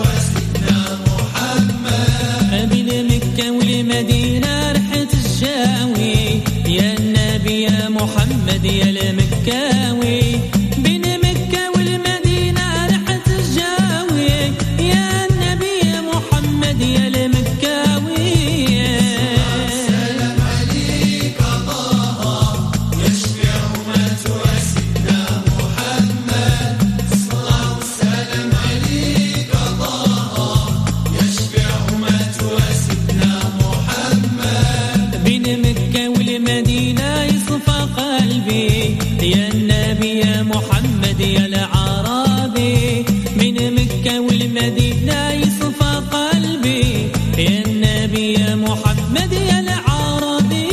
والمدينة رحت الجاه يا النبي يا محمد يا المكاوي بين مكة والمدينة رحت الجاوي يا النبي يا محمد يا المكاوي سلام عليك طه يشفع ما تواسدنا محمد صلاة والسلام عليك طه يشفع ما تواسدنا محمد بين مكة والمدينة يصفى قلبي يا النبي يا محمد يا العربي من مكة والمدينة يصفى قلبي يا النبي يا محمد يا العربي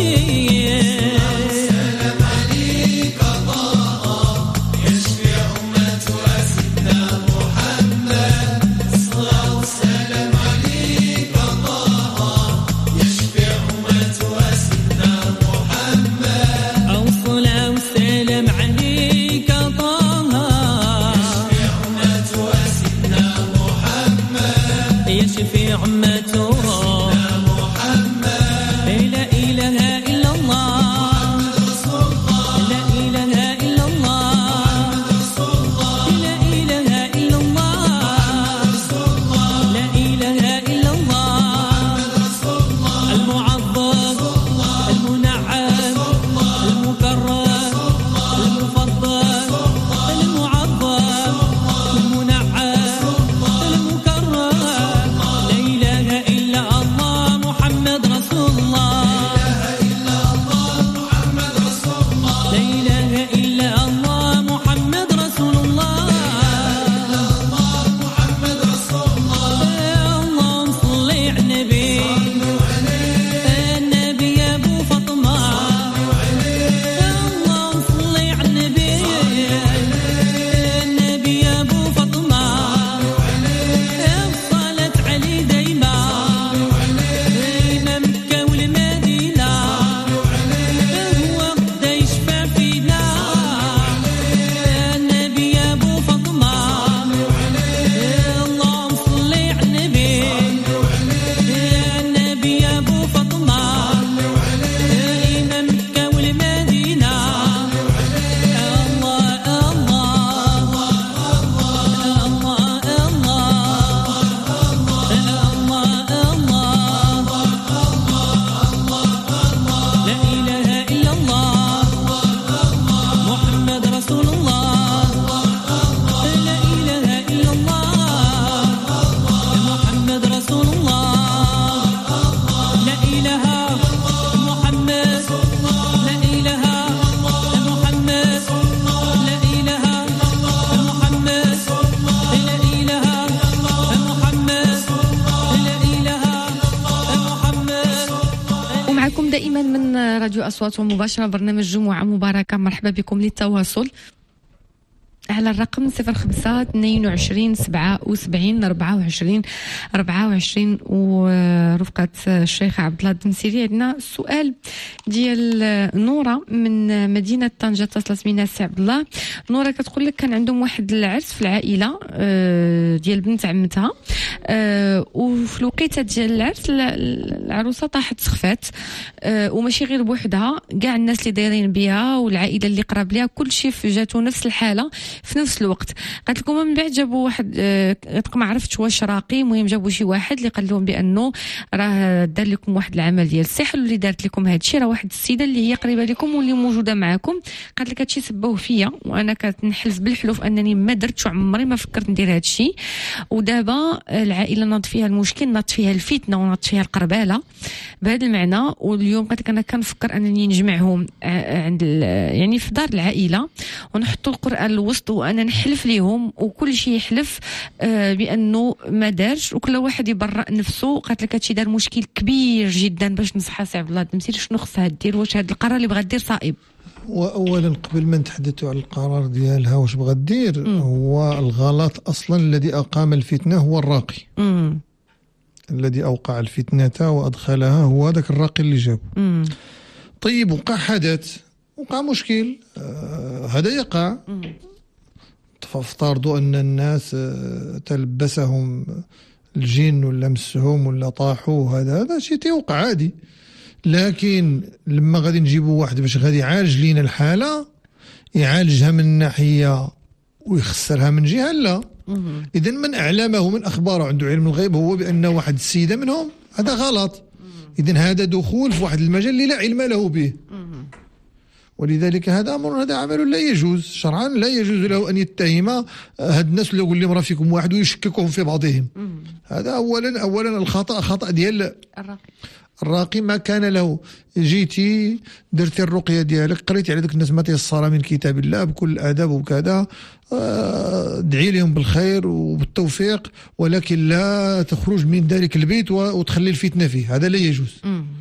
سلام عليك طه يشفع ما تواسدنا محمد صلاة والسلام عليك طه يشفع ما تواسدنا محمد أو صلاة والسلام عليك طه يشفع ما تواسدنا محمد يشفع ما تواسدنا محمد لا إله إلا الله لا إله إلا الله لا إله إلا الله لا إله إلا الله المعظم المنعم المكرم المفضل المعظم المنعم المكرم لا إله إلا الله محمد رسول الله لا إله إلا الله محمد رسول الله اللهم صل على النبي النبي يا أبو فاطمة اللهم صل على النبي النبي يا أبو فاطمة الصلاة عليه دايما إمام مكة والمدينة هو غدا يشفع فينا النبي يا أبو فاطمة اللهم صل على النبي النبي يا أبو فاطمة إمام مكة والمدينة الله الله الله الله لا إله إلا الله محمد رسول الله لا إله إلا الله محمد رسول الله لا إله محمد لا إله محمد لا إله محمد لا إله محمد لا إله محمد ومعكم دائما من راديو أصوات ومباشرة برنامج جمعة مباركة. مرحبا بكم للتواصل على الرقم صفر خمسة اثنين وعشرين سبعة وسبعين أربعة وعشرين أربعة وعشرين ورفقة الشيخ عبد الله الدمسيري. عندنا سؤال ديال نورة من مدينة طنجة، اتصلت بنا سي عبد الله. نورة كتقول لك كان عندهم واحد العرس في العائلة ديال بنت عمتها، وفي الوقيته ديال العرس العروسة طاحت سخفات، وماشي غير بوحدها، كاع الناس اللي دايرين بها والعائلة اللي قراب ليها كلشي جاتو نفس الحالة في نفس الوقت. قالت لكم من بعد جابوا واحد ما عرفتش واش راقي، المهم جابوا شي واحد اللي قال لهم بانه راه دار لكم واحد العمل ديال السحر، اللي دارت لكم هذا الشيء راه واحد السيده اللي هي قريبه لكم واللي موجوده معكم. قالت لك هادشي سبوه فيا وانا كنحلف بالحلف انني ما درتش وعمري ما فكرت ندير هذا الشيء. ودابا العائله ناض فيها المشكل، ناض فيها الفتنه وناض فيها القرباله بهذا المعنى. واليوم قالت لك انا كنفكر انني نجمعهم عند يعني في دار العائله ونحطوا القران الوسط وانا نحلف ليهم وكل شيء يحلف آه بانه ما دارش وكل واحد يبرأ نفسه. قالت لك هادشي دار مشكل كبير جدا. باش نصحها سي عبد الله الدمسيري شنو خصها دير؟ واش هذا القرار اللي بغات دير صائب؟ واولا قبل ما نتحدثوا على القرار ديالها واش بغات دير، هو الغلط اصلا الذي اقام الفتنه هو الراقي. مم. الذي اوقع الفتنه وادخلها هو هذاك الراقي اللي جابه. طيب وقع حدث، وقع مشكل، آه هذا يقع. فافترضوا ان الناس آه تلبسهم الجن ولا مسهم ولا طاحوا، هذا هذا شيء تيوقع عادي. لكن لما غادي نجيبوا واحد باش غادي يعالج لينا الحاله يعالجها من ناحيه ويخسرها من جهه لا. اذا من اعلامه من اخباره عنده علم الغيب هو بان واحد السيده منهم، هذا غلط. اذا هذا دخول في واحد المجال اللي لا علم له به، ولذلك هذا امر هذا عمل لا يجوز شرعا، لا يجوز له ان يتهم هاد الناس اللي يقول لهم راه فيكم واحد ويشككهم في بعضهم. هذا اولا اولا الخطا خطا ديال الراقي. الراقي ما كان له. جيتي درتي الرقيه ديالك قريتي على ذوك الناس ما تيسر من كتاب الله بكل الاداب وكذا، ادعي لهم بالخير وبالتوفيق، ولكن لا تخرج من ذلك البيت وتخلي الفتنه فيه، هذا لا يجوز.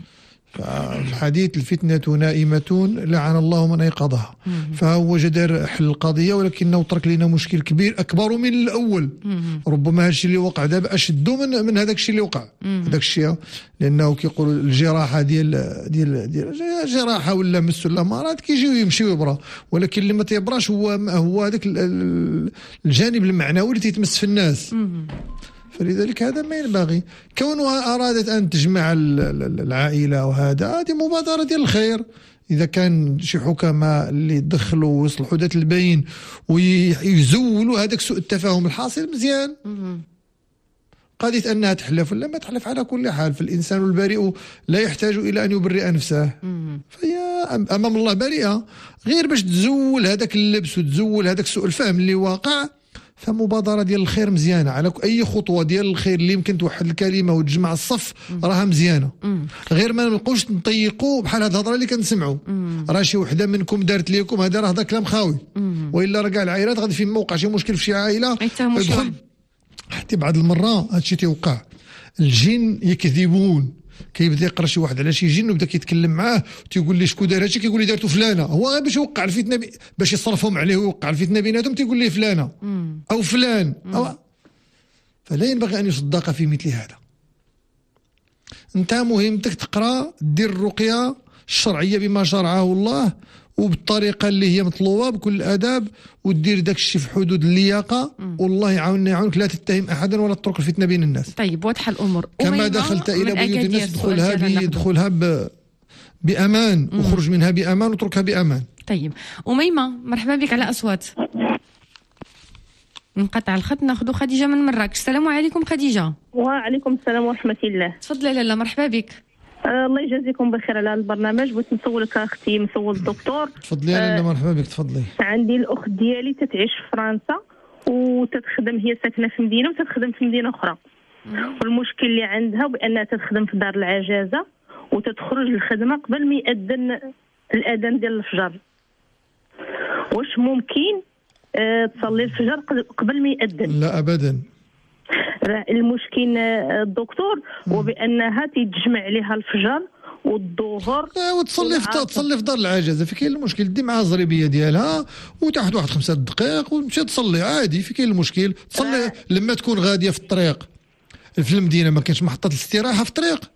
فالحديث الفتنة نائمة لعن الله من أيقظها. فهو جدر حل القضية ولكنه ترك لنا مشكل كبير أكبر من الأول. ربما هذا الشيء اللي وقع دابا أشد من من هذاك الشيء اللي وقع. هذاك الشيء لأنه كيقولوا الجراحة ديال ديال ديال جراحة ولا مس ولا مرض كيجيو يمشيو يبرا، ولكن اللي ما تيبراش هو هو هذاك الجانب المعنوي اللي تيتمس في الناس. فلذلك هذا ما ينبغي. كونها أرادت أن تجمع العائلة وهذا هذه مبادرة ديال الخير. إذا كان شي حكماء اللي دخلوا ويصلحوا ذات البين ويزولوا هذاك سوء التفاهم الحاصل مزيان. قضية أنها تحلف ولا ما تحلف على كل حال، فالإنسان البريء لا يحتاج إلى أن يبرئ نفسه، فهي أمام الله بريئة. غير باش تزول هذاك اللبس وتزول هذاك سوء الفهم اللي واقع، فمبادرة ديال الخير مزيانة. على أي خطوة ديال الخير اللي يمكن توحد الكلمة وتجمع الصف راها مزيانة. غير ما نبقوش نطيقوا بحال هاد الهضرة اللي كنسمعوا، راه شي وحدة منكم دارت ليكم، هذا راه هذا كلام خاوي. وإلا راه كاع العائلات غادي في موقع شي مشكل في شي عائلة يدخل. حتى بعض المرة هادشي تيوقع، الجن يكذبون. كيبدا يقرا شي واحد على شي جن وبدا كيتكلم معاه تيقول لي شكون دار هادشي، كيقول لي دارتو فلانه، هو غير باش يوقع الفتنه بي... باش يصرفهم عليه ويوقع الفتنه بيناتهم تيقول لي فلانه او فلان أو... فلا ينبغي ان يصدق في مثل هذا. انت مهمتك تقرا دير الرقيه الشرعيه بما شرعه الله وبالطريقه اللي هي مطلوبه بكل الاداب، ودير داك الشيء في حدود اللياقه، والله يعاوننا يعاونك لا تتهم احدا ولا تترك الفتنه بين الناس. طيب واضحه الامور. كما دخلت الى بيوت الناس ادخلها بيدخلها ب... بامان وخرج منها بامان وتركها بامان. طيب أميمة مرحبا بك على أصوات. انقطع الخط، ناخذ خديجه من مراكش. السلام عليكم خديجه. وعليكم السلام ورحمه الله. تفضلي لاله مرحبا بك. آه الله يجازيكم بخير على البرنامج. بغيت نسولك اختي مسول الدكتور. تفضلي يا لاله مرحبا بك. تفضلي. عندي الاخت ديالي تتعيش في فرنسا وتتخدم، هي ساكنه في مدينه وتتخدم في مدينه اخرى، والمشكل اللي عندها بانها تتخدم في دار العجازه وتتخرج للخدمه قبل ما يأذن الاذان ديال الفجر. واش ممكن أه تصلي الفجر قبل ما يأذن؟ لا ابدا. المشكل الدكتور هو بانها تيتجمع عليها الفجر والظهر وتصلي في تصلي في دار العجزه. في كاين المشكل دي معها الزريبيه ديالها وتحت واحد خمسة دقائق وتمشي تصلي عادي. في كاين المشكل تصلي لما تكون غاديه في الطريق في المدينه ما كانش محطه الاستراحه في الطريق.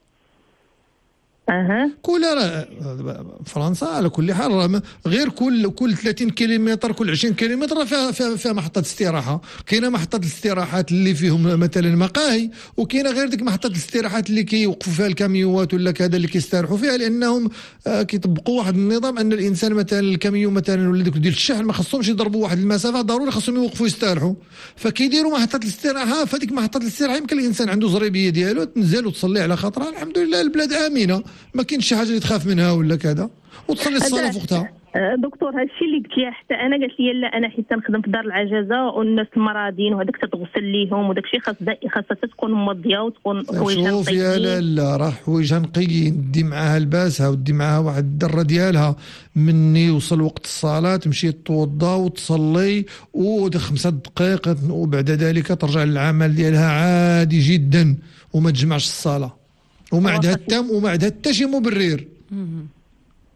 اها كل فرنسا على كل حال غير كل كل ثلاثين كيلومتر كل عشرين كيلومتر فيها فيها, فيها محطه استراحه. كاينه محطه الاستراحات اللي فيهم مثلا مقاهي، وكاينه غير ديك محطه الاستراحات اللي كيوقفوا فيها الكاميوات ولا كذا اللي كيستراحوا فيها، لانهم آه كيطبقوا واحد النظام ان الانسان مثلا الكاميو مثلا ولا ديك ديال الشحن ما خصهمش يضربوا واحد المسافه، ضروري خصهم يوقفوا يستراحوا، فكيديروا محطه الاستراحه. فديك محطه الاستراحه يمكن الانسان عنده زريبيه ديالو تنزل وتصلي على خاطرها. الحمد لله البلاد امنه، ما كاينش شي حاجه اللي تخاف منها ولا كذا، وتصلي الصلاه في وقتها. دكتور هذا الشيء اللي قلت لي حتى انا قالت لي لا انا حيت نخدم في دار العجزه والناس المرادين وهذاك تتغسل ليهم وداك الشيء خاص خاصها تكون مضيه وتكون حوايجها نقيين. شوف يا لاله راه حوايجها نقيين، دي معاها لباسها ودي معاها واحد الدره ديالها مني يوصل وقت الصلاه تمشي توضا وتصلي ودي خمسة دقائق وبعد ذلك ترجع للعمل ديالها عادي جدا وما تجمعش الصلاه وما عندها التام وما عندها حتى شي مبرر.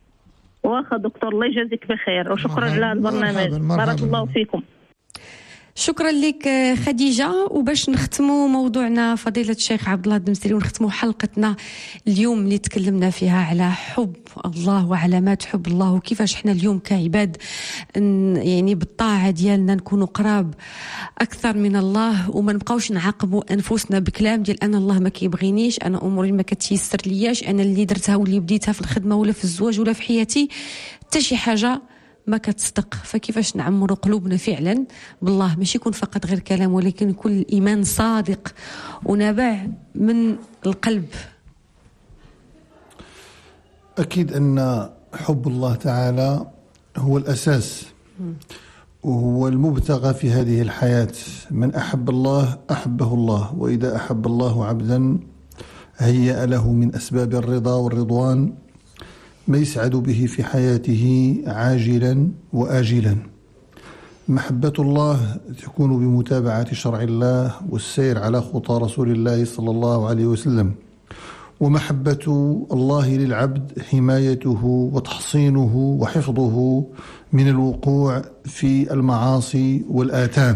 واخا دكتور الله يجازيك بخير وشكرا على البرنامج. بارك الله فيكم. شكرا لك خديجة. وباش نختموا موضوعنا فضيلة الشيخ عبد الله الدمسري ونختموا حلقتنا اليوم اللي تكلمنا فيها على حب الله وعلامات حب الله، وكيفاش احنا اليوم كعباد يعني بالطاعة ديالنا نكونوا قراب أكثر من الله، وما نبقاوش نعاقبوا أنفسنا بكلام ديال أنا الله ما كيبغينيش، أنا أموري ما كتيسر لياش، أنا اللي درتها واللي بديتها في الخدمة ولا في الزواج ولا في حياتي حتى شي حاجة ما كتصدق. فكيفاش نعمروا قلوبنا فعلا بالله، ماشي يكون فقط غير كلام، ولكن يكون الإيمان صادق ونابع من القلب. أكيد أن حب الله تعالى هو الأساس وهو المبتغى في هذه الحياة. من أحب الله أحبه الله، وإذا أحب الله عبدا هيأ له من أسباب الرضا والرضوان ما يسعد به في حياته عاجلا وآجلا. محبة الله تكون بمتابعة شرع الله والسير على خطى رسول الله صلى الله عليه وسلم، ومحبة الله للعبد حمايته وتحصينه وحفظه من الوقوع في المعاصي والآثام.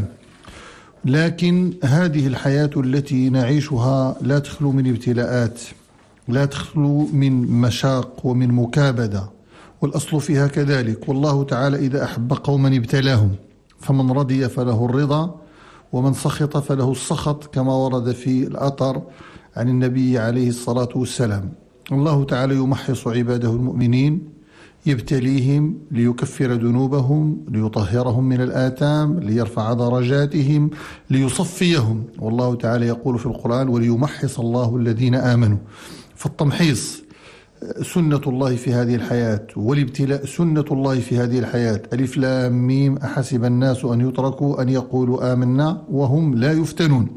لكن هذه الحياة التي نعيشها لا تخلو من ابتلاءات، لا تخلو من مشاق ومن مكابدة، والأصل فيها كذلك. والله تعالى إذا أحب قوما ابتلاهم، فمن رضي فله الرضا ومن سخط فله السخط، كما ورد في الأثر عن النبي عليه الصلاة والسلام. الله تعالى يمحص عباده المؤمنين، يبتليهم ليكفر ذنوبهم، ليطهرهم من الآثام، ليرفع درجاتهم، ليصفيهم. والله تعالى يقول في القرآن وليمحص الله الذين آمنوا. فالتمحيص سنة الله في هذه الحياة، والابتلاء سنة الله في هذه الحياة. ألف لام ميم أحسب الناس أن يتركوا أن يقولوا آمنا وهم لا يفتنون.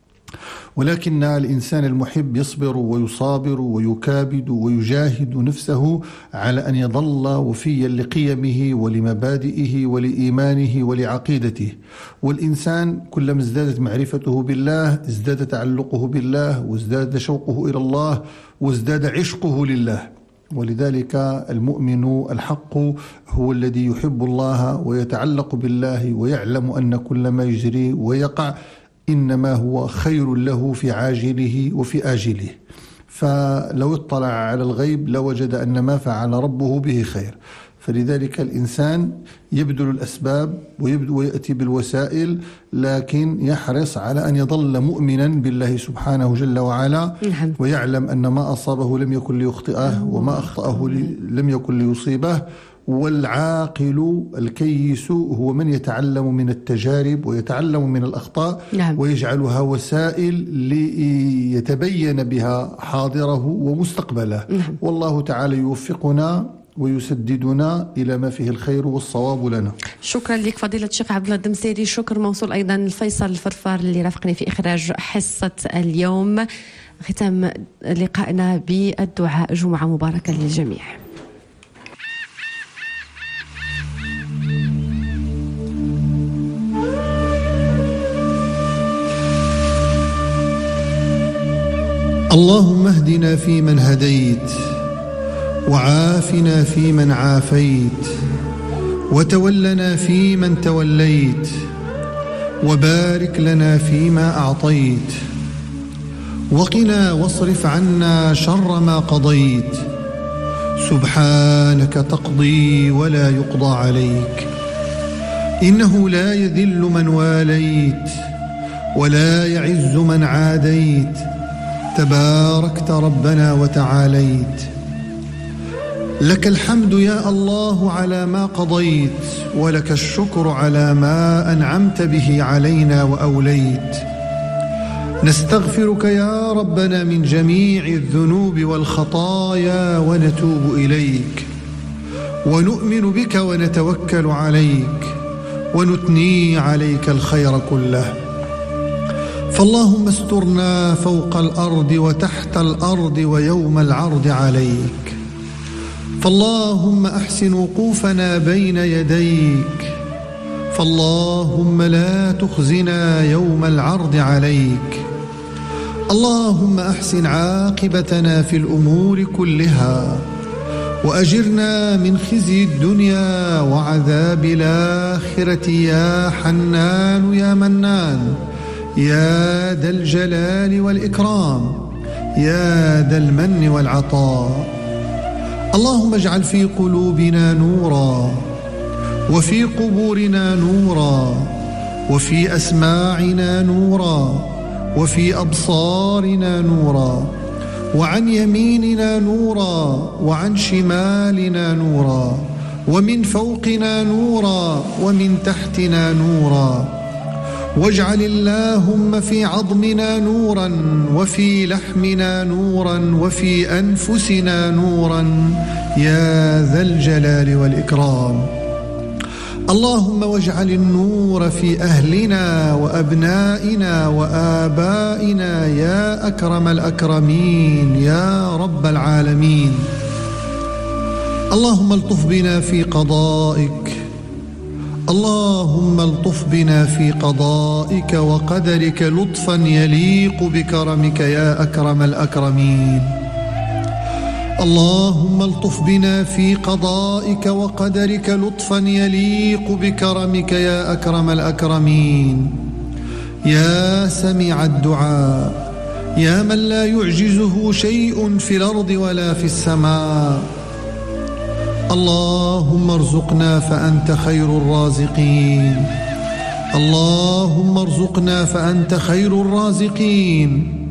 ولكن الإنسان المحب يصبر ويصابر ويكابد ويجاهد نفسه على أن يظل وفيا لقيمه ولمبادئه ولإيمانه ولعقيدته. والإنسان كلما ازدادت معرفته بالله ازداد تعلقه بالله، وازداد شوقه إلى الله، وازداد عشقه لله. ولذلك المؤمن الحق هو الذي يحب الله ويتعلق بالله، ويعلم أن كل ما يجري ويقع إنما هو خير له في عاجله وفي آجله. فلو اطلع على الغيب لوجد أن ما فعل ربه به خير. فلذلك الإنسان يبذل الأسباب ويأتي بالوسائل، لكن يحرص على أن يظل مؤمنا بالله سبحانه جل وعلا، ويعلم أن ما أصابه لم يكن ليخطئه وما أخطأه لم يكن ليصيبه. والعاقل الكيس هو من يتعلم من التجارب ويتعلم من الأخطاء، نعم. ويجعلها وسائل ليتبين بها حاضره ومستقبله، نعم. والله تعالى يوفقنا ويسددنا إلى ما فيه الخير والصواب لنا. شكرا لك فضيلة الشيخ عبد الله الدمسري. شكر موصول أيضا لفيصل الفرفار اللي رافقني في إخراج حصة اليوم. ختام لقائنا بالدعاء، جمعة مباركة للجميع. اللهم اهدنا فيمن هديت، وعافنا فيمن عافيت، وتولنا فيمن توليت، وبارك لنا فيما أعطيت، وقنا واصرف عنا شر ما قضيت. سبحانك تقضي ولا يقضى عليك، إنه لا يذل من واليت ولا يعز من عاديت، تباركت ربنا وتعاليت. لك الحمد يا الله على ما قضيت، ولك الشكر على ما أنعمت به علينا وأوليت. نستغفرك يا ربنا من جميع الذنوب والخطايا ونتوب إليك، ونؤمن بك ونتوكل عليك، ونثني عليك الخير كله. فاللهم استرنا فوق الأرض وتحت الأرض ويوم العرض عليك. فاللهم أحسن وقوفنا بين يديك، فاللهم لا تخزنا يوم العرض عليك. اللهم أحسن عاقبتنا في الأمور كلها، وأجرنا من خزي الدنيا وعذاب الآخرة يا حنان يا منان يا ذا الجلال والإكرام يا ذا المن والعطاء. اللهم اجعل في قلوبنا نورا وفي قبورنا نورا وفي أسماعنا نورا وفي أبصارنا نورا وعن يميننا نورا وعن شمالنا نورا ومن فوقنا نورا ومن تحتنا نورا. واجعل اللهم في عظمنا نورا وفي لحمنا نورا وفي أنفسنا نورا يا ذا الجلال والإكرام. اللهم واجعل النور في أهلنا وأبنائنا وآبائنا يا أكرم الأكرمين يا رب العالمين. اللهم الطف بنا في قضائك اللهم الطف بنا في قضائك وقدرك لطفا يليق بكرمك يا أكرم الأكرمين. اللهم الطف بنا في قضائك وقدرك لطفا يليق بكرمك يا أكرم الأكرمين. يا سميع الدعاء يا من لا يعجزه شيء في الأرض ولا في السماء. اللهم ارزقنا فأنت خير الرازقين اللهم ارزقنا فأنت خير الرازقين.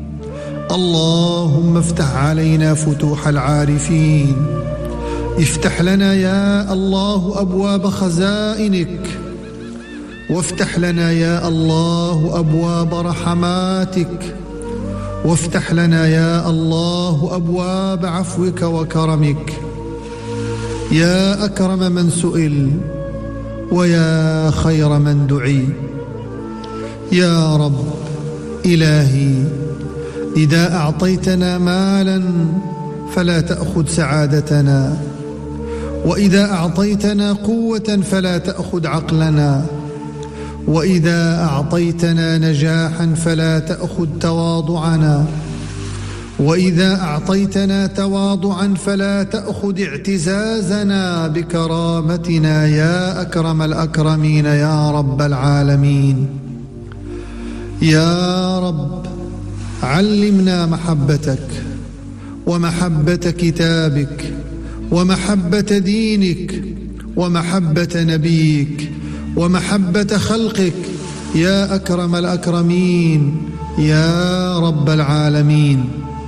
اللهم افتح علينا فتوح العارفين. افتح لنا يا الله أبواب خزائنك وافتح لنا يا الله أبواب رحماتك وافتح لنا يا الله أبواب عفوك وكرمك. يا أكرم من سئل ويا خير من دعي. يا رب إلهي إذا أعطيتنا مالا فلا تأخذ سعادتنا وإذا أعطيتنا قوة فلا تأخذ عقلنا وإذا أعطيتنا نجاحا فلا تأخذ تواضعنا وإذا أعطيتنا تواضعا فلا تأخذ اعتزازنا بكرامتنا يا أكرم الأكرمين يا رب العالمين. يا رب علمنا محبتك ومحبة كتابك ومحبة دينك ومحبة نبيك ومحبة خلقك يا أكرم الأكرمين يا رب العالمين.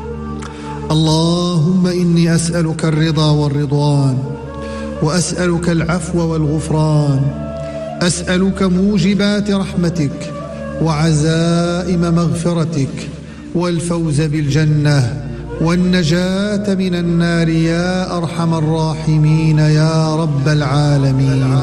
اللهم إني أسألك الرضا والرضوان وأسألك العفو والغفران. أسألك موجبات رحمتك وعزائم مغفرتك والفوز بالجنة والنجاة من النار يا أرحم الراحمين يا رب العالمين.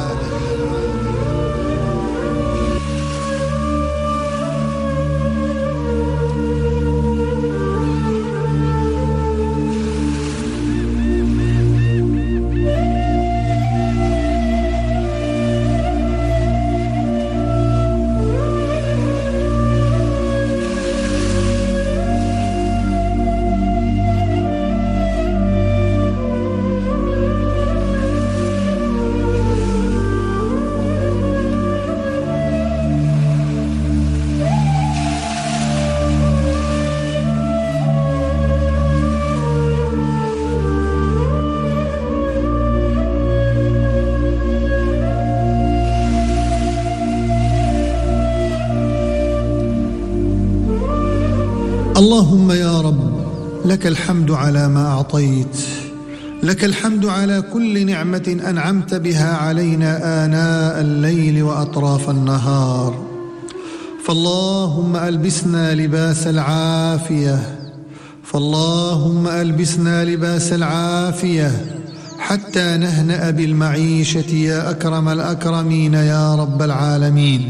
اللهم يا رب لك الحمد على ما أعطيت. لك الحمد على كل نعمة أنعمت بها علينا آناء الليل وأطراف النهار. فاللهم ألبسنا لباس العافية فاللهم ألبسنا لباس العافية حتى نهنأ بالمعيشة يا أكرم الأكرمين يا رب العالمين.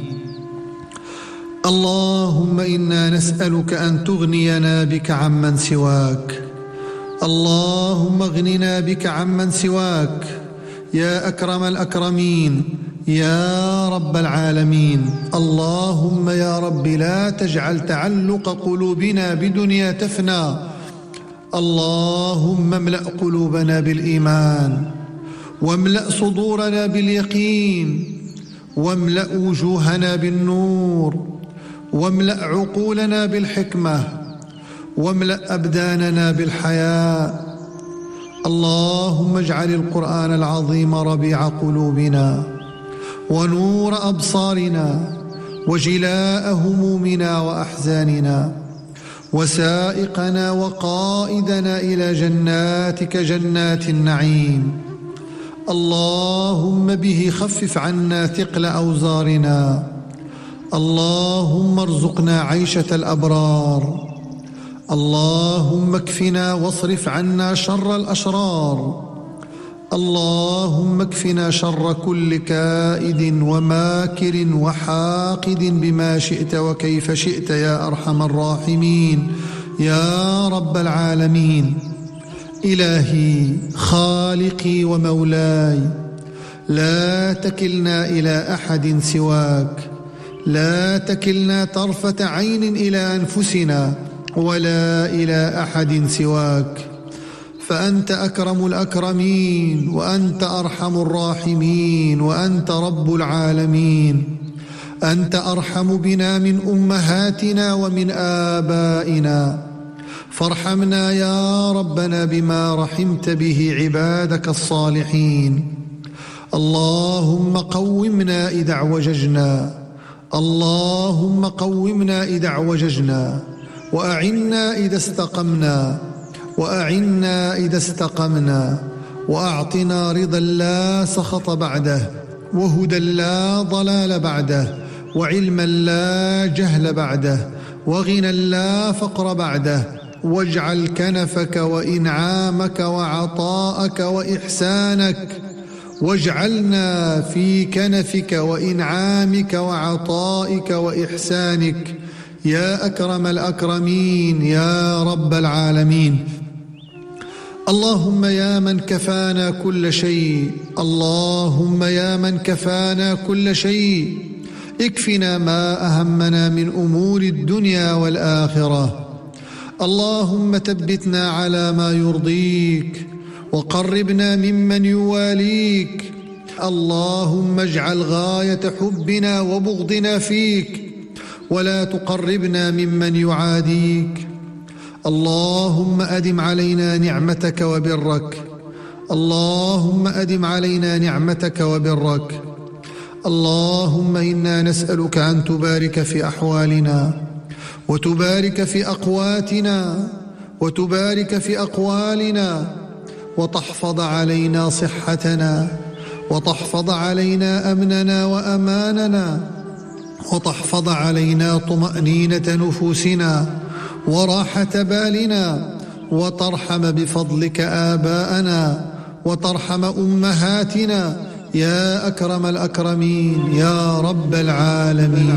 اللهم إنا نسألك أن تغنينا بك عمن سواك. اللهم اغننا بك عمن سواك يا أكرم الأكرمين يا رب العالمين. اللهم يا رب لا تجعل تعلق قلوبنا بدنيا تفنى اللهم املأ قلوبنا بالإيمان، واملأ صدورنا باليقين، واملأ وجوهنا بالنور، واملأ عقولنا بالحكمة، واملأ أبداننا بالحياء. اللهم اجعل القرآن العظيم ربيع قلوبنا، ونور أبصارنا، وجلاء همومنا وأحزاننا، وسائقنا وقائدنا إلى جناتك جنات النعيم. اللهم به خفف عنا ثقل أوزارنا. اللهم ارزقنا عيشة الأبرار. اللهم اكفنا واصرف عنا شر الأشرار. اللهم اكفنا شر كل كائد وماكر وحاقد بما شئت وكيف شئت يا أرحم الراحمين يا رب العالمين. إلهي خالقي ومولاي، لا تكلنا إلى أحد سواك، لا تكلنا طرفة عين إلى أنفسنا ولا إلى أحد سواك، فأنت أكرم الأكرمين، وأنت أرحم الراحمين، وأنت رب العالمين. أنت أرحم بنا من أمهاتنا ومن آبائنا، فارحمنا يا ربنا بما رحمت به عبادك الصالحين. اللهم قومنا إذا اعوججنا، اللهم قومنا إذا اعوججنا، وأعنا إذا استقمنا، وأعنا إذا استقمنا، وأعطنا رضا لا سخط بعده، وهدى لا ضلال بعده، وعلما لا جهل بعده، وغنى لا فقر بعده. واجعل كنفك وإنعامك وعطاءك وإحسانك، واجعلنا في كنفك وإنعامك وعطائك وإحسانك يا أكرم الأكرمين يا رب العالمين. اللهم يا من كفانا كل شيء، اللهم يا من كفانا كل شيء، اكفنا ما أهمنا من أمور الدنيا والآخرة. اللهم ثبتنا على ما يرضيك، وقربنا ممن يواليك. اللهم اجعل غاية حبنا وبغضنا فيك، ولا تقربنا ممن يعاديك. اللهم أدم علينا نعمتك وبرك، اللهم أدم علينا نعمتك وبرك. اللهم إنا نسألك أن تبارك في أحوالنا، وتبارك في أقواتنا، وتبارك في أقوالنا، وتحفظ علينا صحتنا، وتحفظ علينا أمننا وأماننا، وتحفظ علينا طمأنينة نفوسنا وراحة بالنا، وترحم بفضلك آباءنا، وترحم أمهاتنا يا أكرم الأكرمين يا رب العالمين.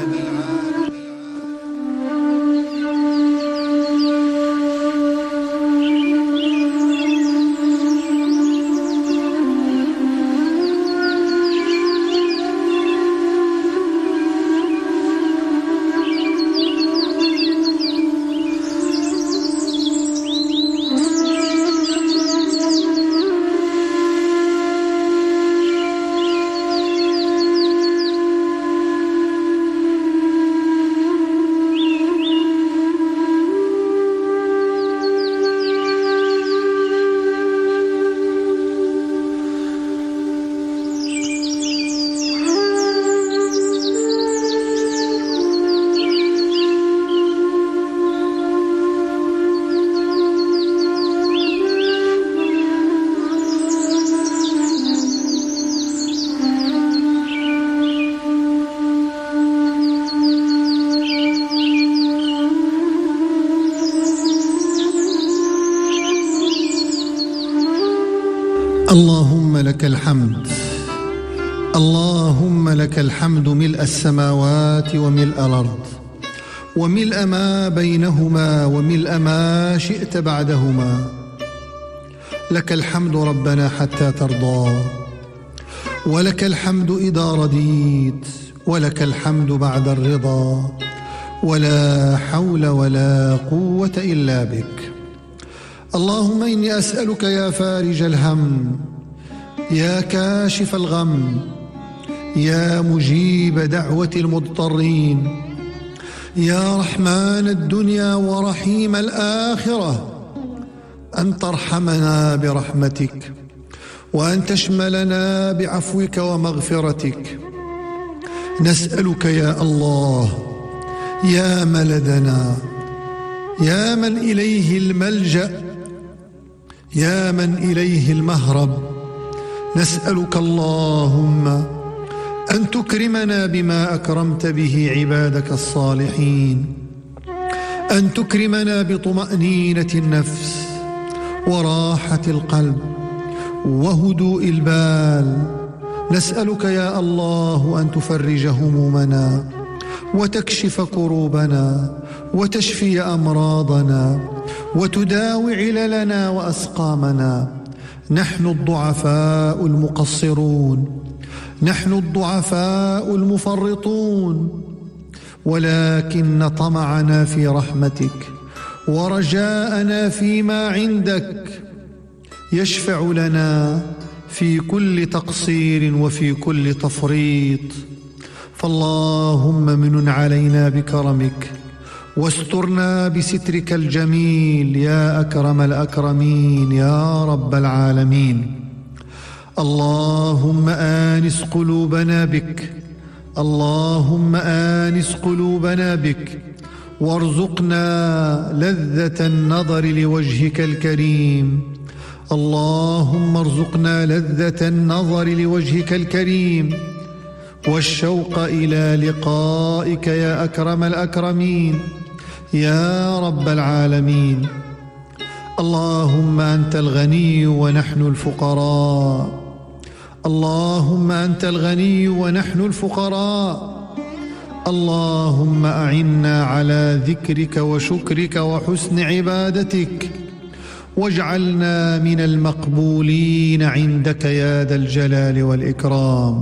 اللهم لك الحمد، اللهم لك الحمد ملء السماوات وملء الأرض، وملء ما بينهما، وملء ما شئت بعدهما. لك الحمد ربنا حتى ترضى، ولك الحمد إذا رضيت، ولك الحمد بعد الرضا، ولا حول ولا قوة إلا بك. اللهم إني أسألك يا فارج الهم، يا كاشف الغم، يا مجيب دعوة المضطرين، يا رحمن الدنيا ورحيم الآخرة، أن ترحمنا برحمتك، وأن تشملنا بعفوك ومغفرتك. نسألك يا الله يا ملدنا، يا من إليه الملجأ، يا من إليه المهرب، نسألك اللهم أن تكرمنا بما أكرمت به عبادك الصالحين، أن تكرمنا بطمأنينة النفس وراحة القلب وهدوء البال. نسألك يا الله أن تفرج همومنا وتكشف كروبنا وتشفي أمراضنا وتداوي عللنا وأسقامنا. نحن الضعفاء المقصرون، نحن الضعفاء المفرطون، ولكن طمعنا في رحمتك ورجاءنا فيما عندك يشفع لنا في كل تقصير وفي كل تفريط. فاللهم منن علينا بكرمك واسترنا بسترك الجميل يا أكرم الأكرمين يا رب العالمين. اللهم آنس قلوبنا بك، اللهم آنس قلوبنا بك، وارزقنا لذة النظر لوجهك الكريم. اللهم ارزقنا لذة النظر لوجهك الكريم والشوق إلى لقائك يا أكرم الأكرمين يا رب العالمين. اللهم أنت الغني ونحن الفقراء، اللهم أنت الغني ونحن الفقراء. اللهم أعنا على ذكرك وشكرك وحسن عبادتك، واجعلنا من المقبولين عندك يا ذا الجلال والإكرام.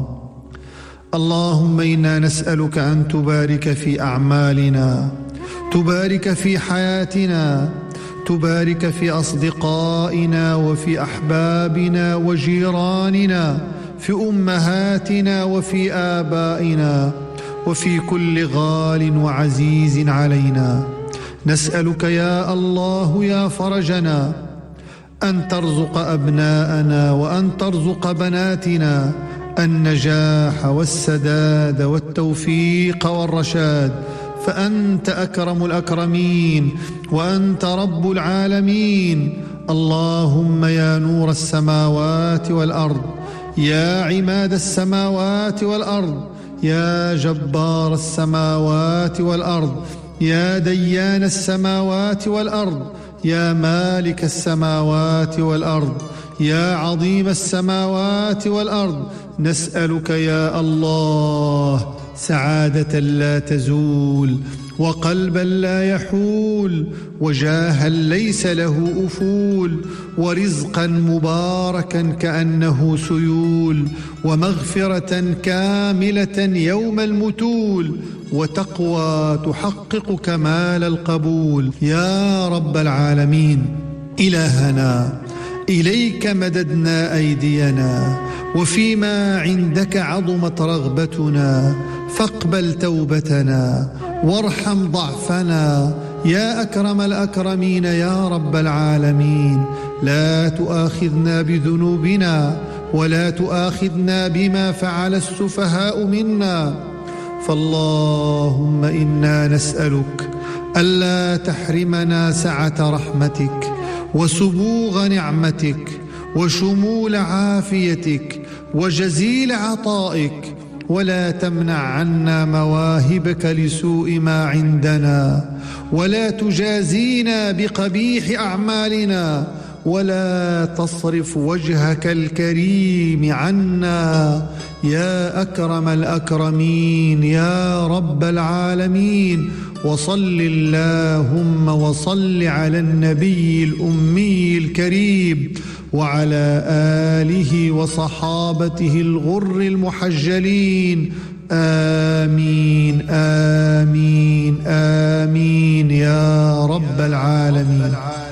اللهم إنا نسألك أن تبارك في أعمالنا، تبارك في حياتنا، تبارك في أصدقائنا وفي أحبابنا وجيراننا، في أمهاتنا وفي آبائنا، وفي كل غال وعزيز علينا. نسألك يا الله يا فرجنا أن ترزق أبناءنا وأن ترزق بناتنا النجاح والسداد والتوفيق والرشاد، فأنت أكرم الأكرمين وأنت رب العالمين. اللهم يا نور السماوات والأرض، يا عماد السماوات والأرض، يا جبار السماوات والأرض، يا ديان السماوات والأرض، يا مالك السماوات والأرض، يا عظيم السماوات والأرض، نسألك يا الله سعادة لا تزول، وقلبا لا يحول، وجاها ليس له أفول، ورزقا مباركا كأنه سيول، ومغفرة كاملة يوم المتول، وتقوى تحقق كمال القبول يا رب العالمين. إلهنا إليك مددنا أيدينا، وفيما عندك عظمت رغبتنا، فاقبل توبتنا وارحم ضعفنا يا أكرم الأكرمين يا رب العالمين. لا تؤاخذنا بذنوبنا ولا تؤاخذنا بما فعل السفهاء منا. فاللهم إنا نسألك ألا تحرمنا سعة رحمتك وسبوغ نعمتك وشمول عافيتك وجزيل عطائك، ولا تمنع عنا مواهبك لسوء ما عندنا، ولا تجازينا بقبيح أعمالنا، ولا تصرف وجهك الكريم عنا يا أكرم الأكرمين يا رب العالمين. وصل اللهم وصل على النبي الأمي الكريم وعلى آله وصحابته الغر المحجلين. آمين آمين آمين يا رب العالمين.